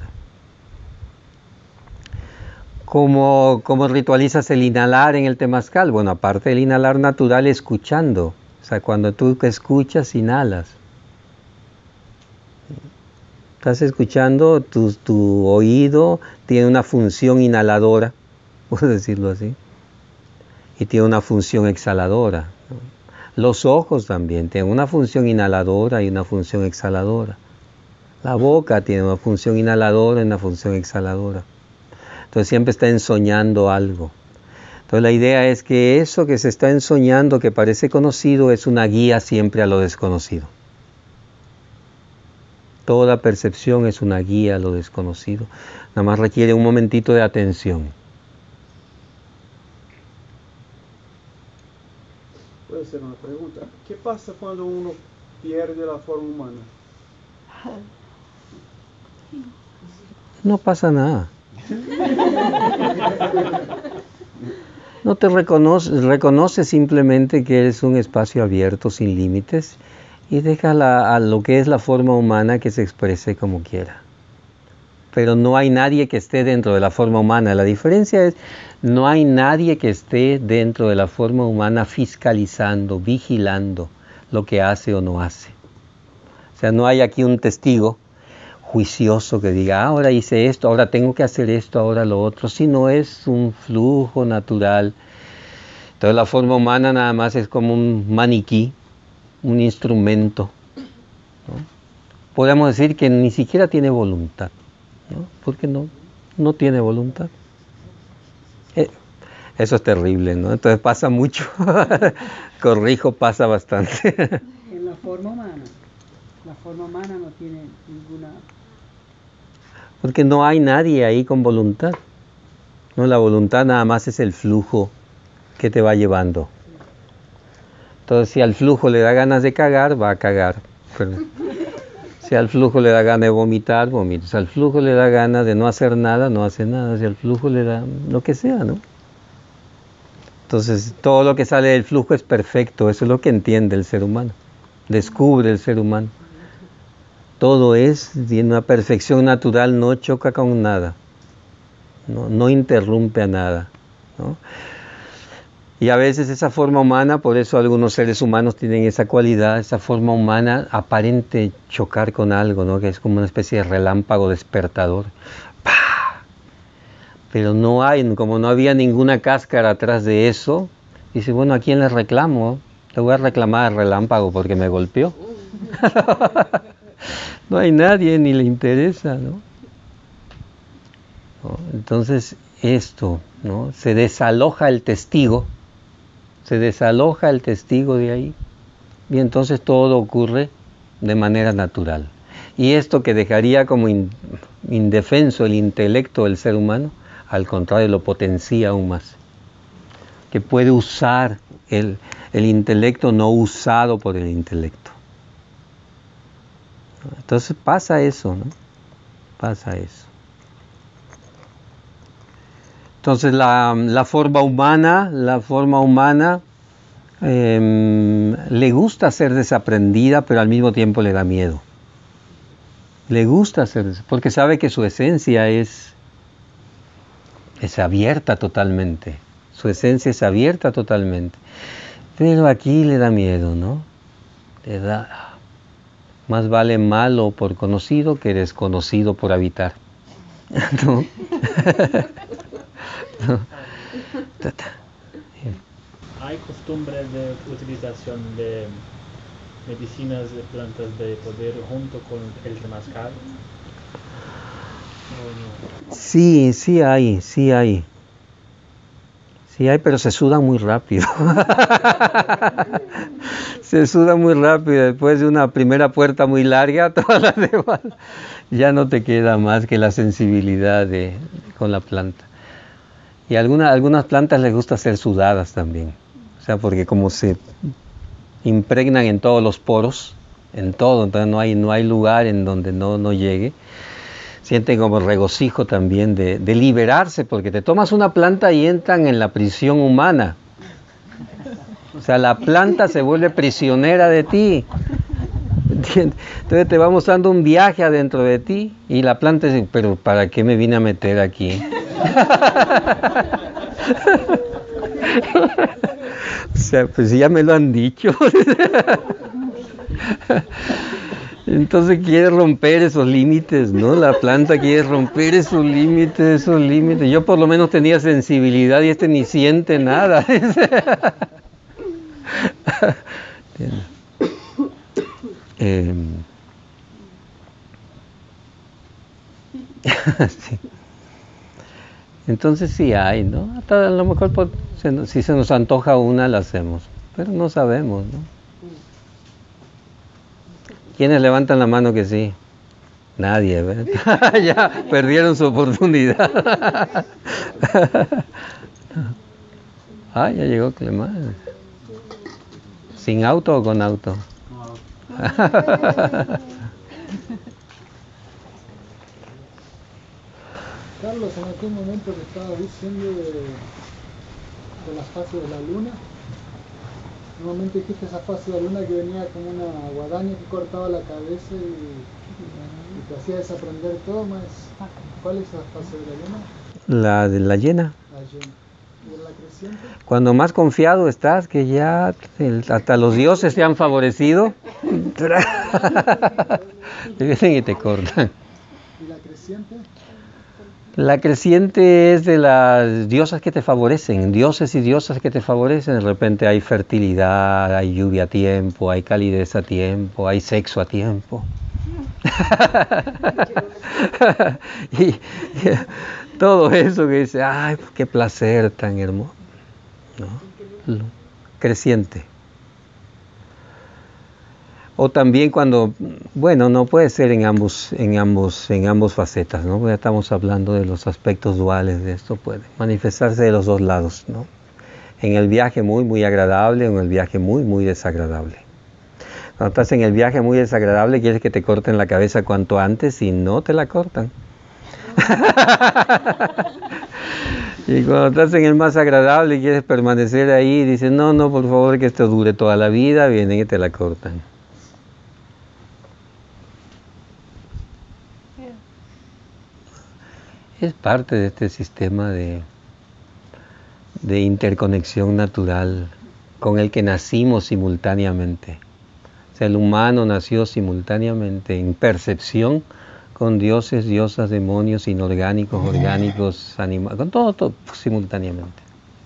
¿Cómo ritualizas el inhalar en el temazcal? Bueno, aparte del inhalar natural, escuchando. O sea, cuando tú escuchas, inhalas. Estás escuchando, tu oído tiene una función inhaladora, puedo decirlo así, y tiene una función exhaladora, ¿no? Los ojos también tienen una función inhaladora y una función exhaladora. La boca tiene una función inhaladora y una función exhaladora. Entonces siempre está ensoñando algo. Entonces la idea es que eso que se está ensoñando, que parece conocido, es una guía siempre a lo desconocido. Toda percepción es una guía a lo desconocido. Nada más requiere un momentito de atención. Puede ser una pregunta. ¿Qué pasa cuando uno pierde la forma humana? No pasa nada. No te reconoce simplemente que eres un espacio abierto, sin límites, y deja a lo que es la forma humana que se exprese como quiera. Pero no hay nadie que esté dentro de la forma humana. La diferencia es, no hay nadie que esté dentro de la forma humana fiscalizando, vigilando lo que hace o no hace. O sea, no hay aquí un testigo juicioso que diga, ahora hice esto, ahora tengo que hacer esto, ahora lo otro, sino es un flujo natural. Entonces la forma humana nada más es como un maniquí, un instrumento, ¿no? Podemos decir que ni siquiera tiene voluntad, ¿no? Porque no tiene voluntad. Eso es terrible, ¿no? Entonces pasa mucho, corrijo, pasa bastante. En la forma humana no tiene ninguna... Porque no hay nadie ahí con voluntad, ¿no? La voluntad nada más es el flujo que te va llevando. Entonces, si al flujo le da ganas de cagar, va a cagar. Pero si al flujo le da ganas de vomitar, vomita. Si al flujo le da ganas de no hacer nada, no hace nada. Si al flujo le da lo que sea, ¿no? Entonces, todo lo que sale del flujo es perfecto. Eso es lo que entiende el ser humano. Descubre el ser humano. Todo tiene una perfección natural, no choca con nada. No interrumpe a nada, ¿no? Y a veces esa forma humana, por eso algunos seres humanos tienen esa cualidad, esa forma humana aparente chocar con algo, ¿no? Que es como una especie de relámpago despertador. ¡Pah! Pero no hay, como no había ninguna cáscara atrás de eso, dice, bueno, ¿a quién le reclamo? Le voy a reclamar al relámpago porque me golpeó. No hay nadie, ni le interesa, ¿no? Entonces esto, ¿no? Se desaloja el testigo de ahí, y entonces todo ocurre de manera natural. Y esto que dejaría como indefenso el intelecto del ser humano, al contrario, lo potencia aún más. Que puede usar el intelecto no usado por el intelecto. Entonces pasa eso, ¿no? Pasa eso. Entonces la forma humana le gusta ser desaprendida, pero al mismo tiempo le da miedo. Le gusta porque sabe que su esencia es abierta totalmente. Su esencia es abierta totalmente. Pero aquí le da miedo, ¿no? Le da... Más vale malo por conocido que desconocido por habitar. ¿No? No. ¿Hay costumbre de utilización de medicinas de plantas de poder junto con el temazcal? ¿O no? Sí hay. Sí hay, pero se suda muy rápido. Se suda muy rápido. Después de una primera puerta muy larga, todas las demás, ya no te queda más que la sensibilidad con la planta. Y a algunas plantas les gusta ser sudadas también. O sea, porque como se impregnan en todos los poros, en todo, entonces no hay lugar en donde no llegue. Sienten como regocijo también de liberarse, porque te tomas una planta y entran en la prisión humana. O sea, la planta se vuelve prisionera de ti. ¿Entiendes? Entonces te va mostrando un viaje adentro de ti y la planta dice, pero ¿para qué me vine a meter aquí? O sea, pues ya me lo han dicho. Entonces quiere romper esos límites, ¿no? La planta quiere romper esos límites. Yo por lo menos tenía sensibilidad y ni siente nada. Sí. Entonces sí hay, ¿no? Hasta a lo mejor si se nos antoja una, la hacemos, pero no sabemos, ¿no? ¿Quiénes levantan la mano que sí? Nadie, ¿verdad? Ya perdieron su oportunidad. Ah, ya llegó Clemán. ¿Sin auto o con auto? Carlos, en aquel momento que estaba diciendo con las fases de la luna. Normalmente dijiste esa fase de la luna que venía como una guadaña que cortaba la cabeza y te hacía desaprender todo más. ¿Cuál es esa fase de la luna? La de la llena. La llena. ¿Y en la creciente? Cuando más confiado estás, que ya hasta los dioses te han favorecido, te vienen y te cortan. ¿Y la creciente? La creciente es de las diosas que te favorecen, dioses y diosas que te favorecen. De repente hay fertilidad, hay lluvia a tiempo, hay calidez a tiempo, hay sexo a tiempo. y todo eso que dice, ay, qué placer tan hermoso, ¿no? Creciente. O también cuando, bueno, no puede ser en ambos facetas, ¿no? Porque ya estamos hablando de los aspectos duales de esto, puede manifestarse de los dos lados, ¿no? En el viaje muy, muy agradable o en el viaje muy, muy desagradable. Cuando estás en el viaje muy desagradable, quieres que te corten la cabeza cuanto antes y no te la cortan. Y cuando estás en el más agradable y quieres permanecer ahí, dices, no, por favor, que esto dure toda la vida, vienen y te la cortan. Es parte de este sistema de interconexión natural con el que nacimos simultáneamente. O sea, el humano nació simultáneamente en percepción con dioses, diosas, demonios, inorgánicos, orgánicos, animales, con todo simultáneamente.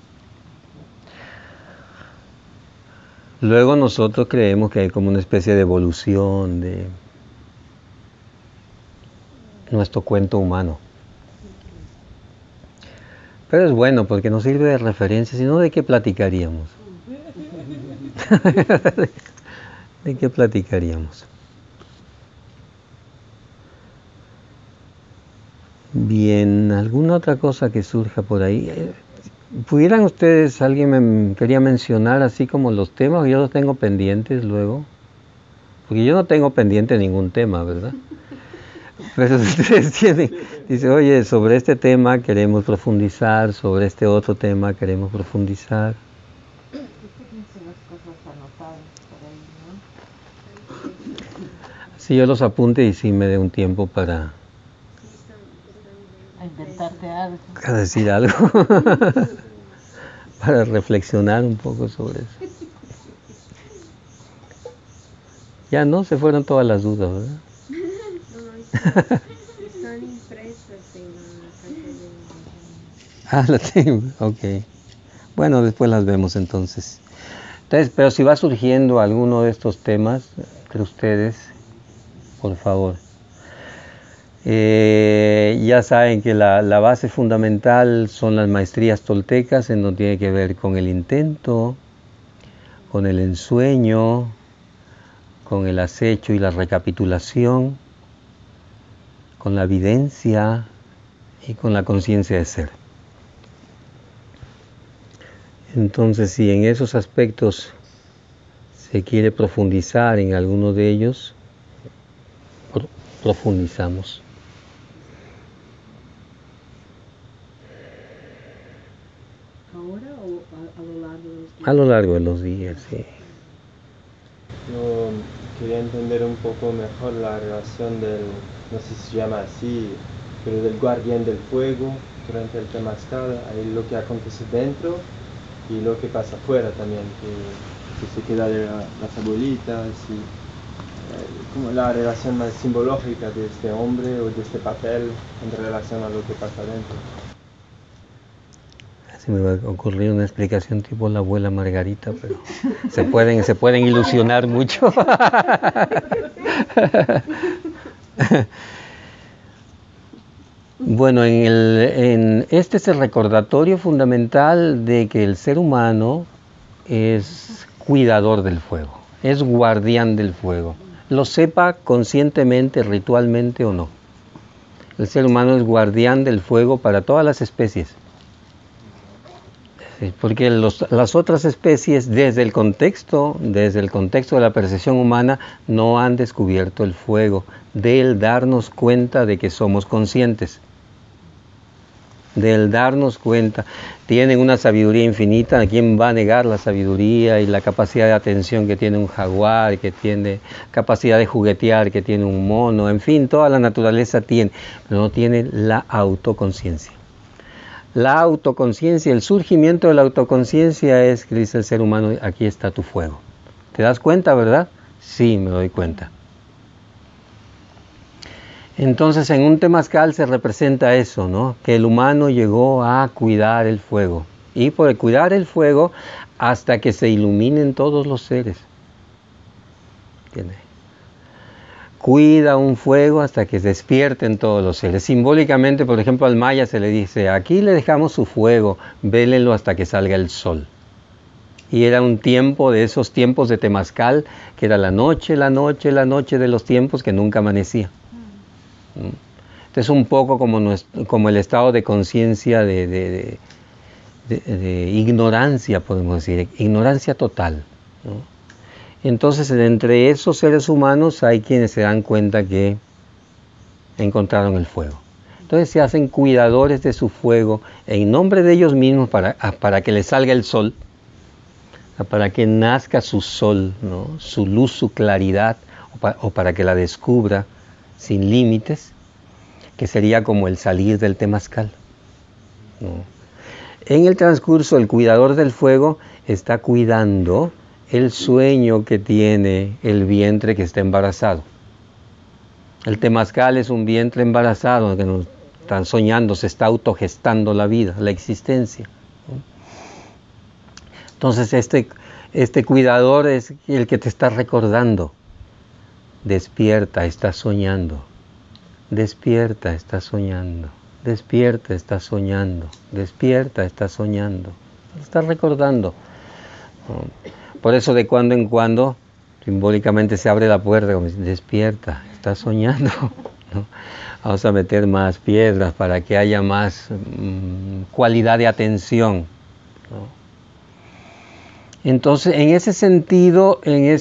Luego nosotros creemos que hay como una especie de evolución de nuestro cuento humano. Pero es bueno porque nos sirve de referencia, si no, ¿de qué platicaríamos? ¿De qué platicaríamos? Bien, ¿alguna otra cosa que surja por ahí? ¿Pudieran ustedes, alguien me quería mencionar así como los temas? Yo los tengo pendientes luego. Porque yo no tengo pendiente ningún tema, ¿verdad? Pero ustedes tienen, dice, oye, sobre este tema queremos profundizar, sobre este otro tema queremos profundizar. Sí, yo los apunte y sí me dé un tiempo para inventarte algo. Para decir algo. Para reflexionar un poco sobre eso. Ya no, se fueron todas las dudas, ¿verdad? Están impresas en la Ah, la tengo, ok. Bueno, después las vemos entonces. Entonces, pero si va surgiendo alguno de estos temas entre ustedes, por favor. Ya saben que la base fundamental son las maestrías toltecas, en donde tiene que ver con el intento, con el ensueño, con el acecho y la recapitulación, con la evidencia y con la conciencia de ser. Entonces, si en esos aspectos se quiere profundizar en alguno de ellos, profundizamos. ¿Ahora o a lo largo de los días? A lo largo de los días, sí. Yo quería entender un poco mejor la relación del, no sé si se llama así, pero del guardián del fuego durante el temazcal, ahí lo que acontece dentro y lo que pasa afuera también, que se queda de las abuelitas y como la relación más simbológica de este hombre o de este papel en relación a lo que pasa dentro. Se me va a ocurrir una explicación tipo la abuela Margarita, pero se pueden ilusionar mucho. Bueno, este es el recordatorio fundamental de que el ser humano es cuidador del fuego, es guardián del fuego, lo sepa conscientemente, ritualmente o no. El ser humano es guardián del fuego para todas las especies. Porque las otras especies, desde el contexto de la percepción humana, no han descubierto el fuego, del darnos cuenta de que somos conscientes. del darnos cuenta. Tienen una sabiduría infinita. ¿Quién va a negar la sabiduría y la capacidad de atención que tiene un jaguar, que tiene capacidad de juguetear, que tiene un mono? En fin, toda la naturaleza tiene, pero no tiene la autoconciencia. La autoconciencia, el surgimiento de la autoconciencia es que dice el ser humano, aquí está tu fuego. ¿Te das cuenta, verdad? Sí, me doy cuenta. Entonces en un temazcal se representa eso, ¿no? Que el humano llegó a cuidar el fuego. Y por cuidar el fuego hasta que se iluminen todos los seres. ¿Entiendes? Cuida un fuego hasta que despierten todos los seres. Simbólicamente, por ejemplo, al maya se le dice, aquí le dejamos su fuego, vélenlo hasta que salga el sol. Y era un tiempo de esos tiempos de temazcal, que era la noche de los tiempos que nunca amanecía. Entonces un poco como el estado de conciencia de ignorancia, podemos decir, ignorancia total, ¿no? Entonces entre esos seres humanos hay quienes se dan cuenta que encontraron el fuego. Entonces se hacen cuidadores de su fuego en nombre de ellos mismos para que les salga el sol, para que nazca su sol, ¿no? Su luz, su claridad, o para que la descubra sin límites, que sería como el salir del temazcal, ¿no? En el transcurso, el cuidador del fuego está cuidando el sueño que tiene el vientre que está embarazado. El temazcal es un vientre embarazado que nos están soñando, se está autogestando la vida, la existencia, ¿no? Entonces este cuidador es el que te está recordando. Despierta, estás soñando. Despierta, estás soñando. Despierta, estás soñando. Despierta, estás soñando. Estás recordando. Por eso de cuando en cuando, simbólicamente se abre la puerta, como dice, despierta, estás soñando, ¿no? Vamos a meter más piedras para que haya más cualidad de atención, ¿no? Entonces, en ese sentido,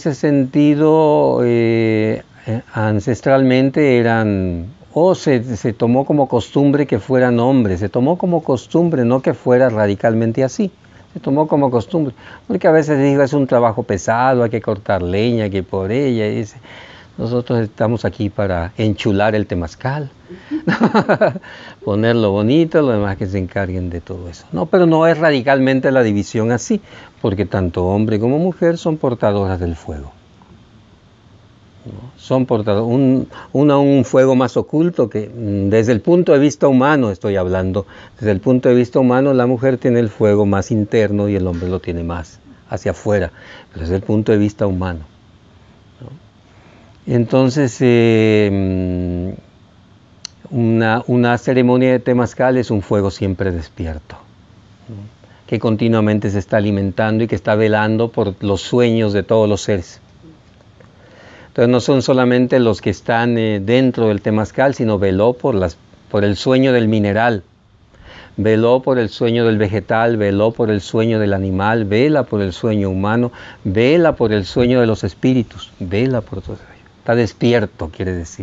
ancestralmente eran, se tomó como costumbre que fueran hombres, se tomó como costumbre, no que fuera radicalmente así, se tomó como costumbre, porque a veces digo, es un trabajo pesado, hay que cortar leña, que por ella, y dice, nosotros estamos aquí para enchular el temazcal, ponerlo bonito, lo demás que se encarguen de todo eso. No, pero no es radicalmente la división así, porque tanto hombre como mujer son portadoras del fuego, ¿no? Son portadoras, un fuego más oculto que desde el punto de vista humano estoy hablando, desde el punto de vista humano la mujer tiene el fuego más interno y el hombre lo tiene más hacia afuera, pero desde el punto de vista humano, ¿no? Entonces, una ceremonia de temazcal es un fuego siempre despierto, ¿no? Que continuamente se está alimentando y que está velando por los sueños de todos los seres. Entonces no son solamente los que están dentro del temazcal, sino veló por el sueño del mineral, veló por el sueño del vegetal, veló por el sueño del animal, vela por el sueño humano, vela por el sueño de los espíritus, vela por todo eso. Está despierto, quiere decir.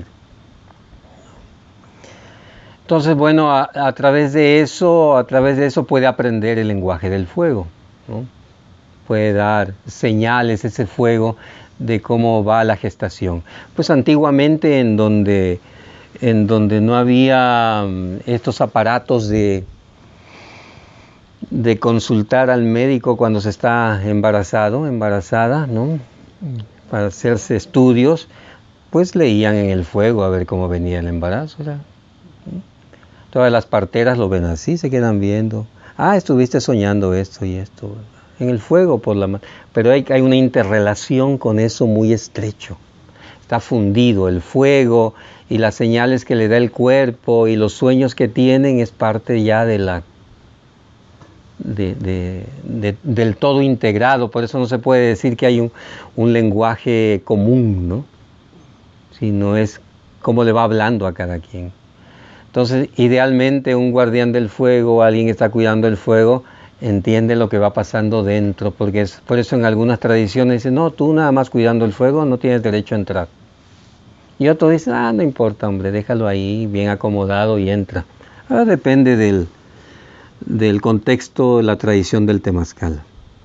Entonces, bueno, a través de eso puede aprender el lenguaje del fuego, ¿no? Puede dar señales ese fuego de cómo va la gestación. Pues antiguamente en donde no había estos aparatos de consultar al médico cuando se está embarazada, ¿no? Para hacerse estudios, pues leían en el fuego a ver cómo venía el embarazo, ¿no? Todas las parteras lo ven así, se quedan viendo. Estuviste soñando esto y esto, ¿verdad? En el fuego por la mano. Pero hay una interrelación con eso muy estrecho. Está fundido el fuego y las señales que le da el cuerpo y los sueños que tienen es parte ya de del todo integrado. Por eso no se puede decir que hay un lenguaje común, ¿no? Sino es cómo le va hablando a cada quien. Entonces, idealmente un guardián del fuego, alguien que está cuidando el fuego, entiende lo que va pasando dentro, porque por eso en algunas tradiciones dicen, no, tú nada más cuidando el fuego no tienes derecho a entrar. Y otros dicen, no importa, hombre, déjalo ahí bien acomodado y entra. Depende del contexto de la tradición del temazcal.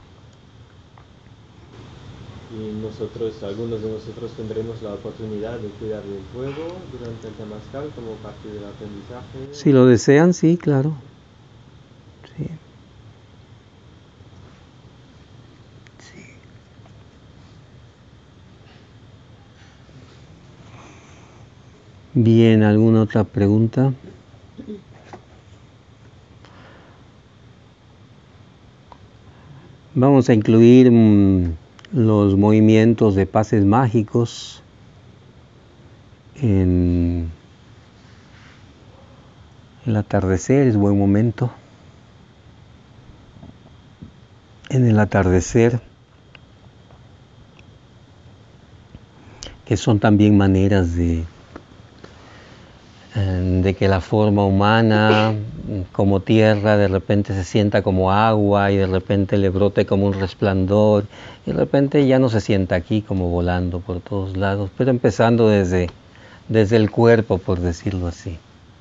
Y algunos de nosotros tendremos la oportunidad de cuidar del fuego durante el temazcal como parte del aprendizaje. Si lo desean, sí, claro. Sí. Sí. Bien, ¿alguna otra pregunta? Vamos a incluir los movimientos de pases mágicos en el atardecer, es buen momento. En el atardecer, que son también maneras de que la forma humana como tierra de repente se sienta como agua y de repente le brote como un resplandor y de repente ya no se sienta aquí como volando por todos lados, pero empezando desde el cuerpo, por decirlo así.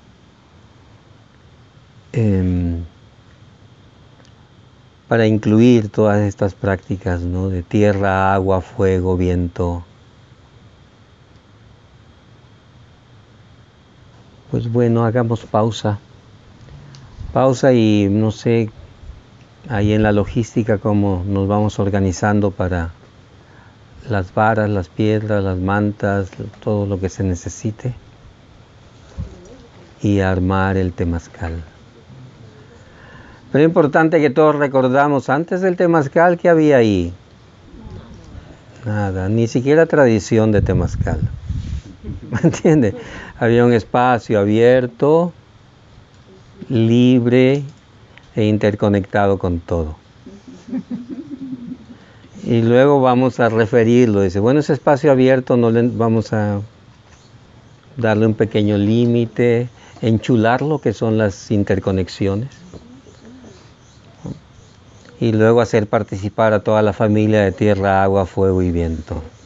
Para incluir todas estas prácticas, ¿no?, de tierra, agua, fuego, viento. Pues bueno, hagamos pausa. Pausa y no sé, ahí en la logística cómo nos vamos organizando para las varas, las piedras, las mantas, todo lo que se necesite y armar el temazcal. Pero es importante que todos recordamos, antes del temazcal, ¿qué había ahí? Nada, ni siquiera tradición de temazcal. ¿Me entiende? Había un espacio abierto, libre e interconectado con todo. Y luego vamos a referirlo. Dice, bueno, ese espacio abierto no le vamos a darle un pequeño límite, enchularlo, que son las interconexiones. Y luego hacer participar a toda la familia de tierra, agua, fuego y viento.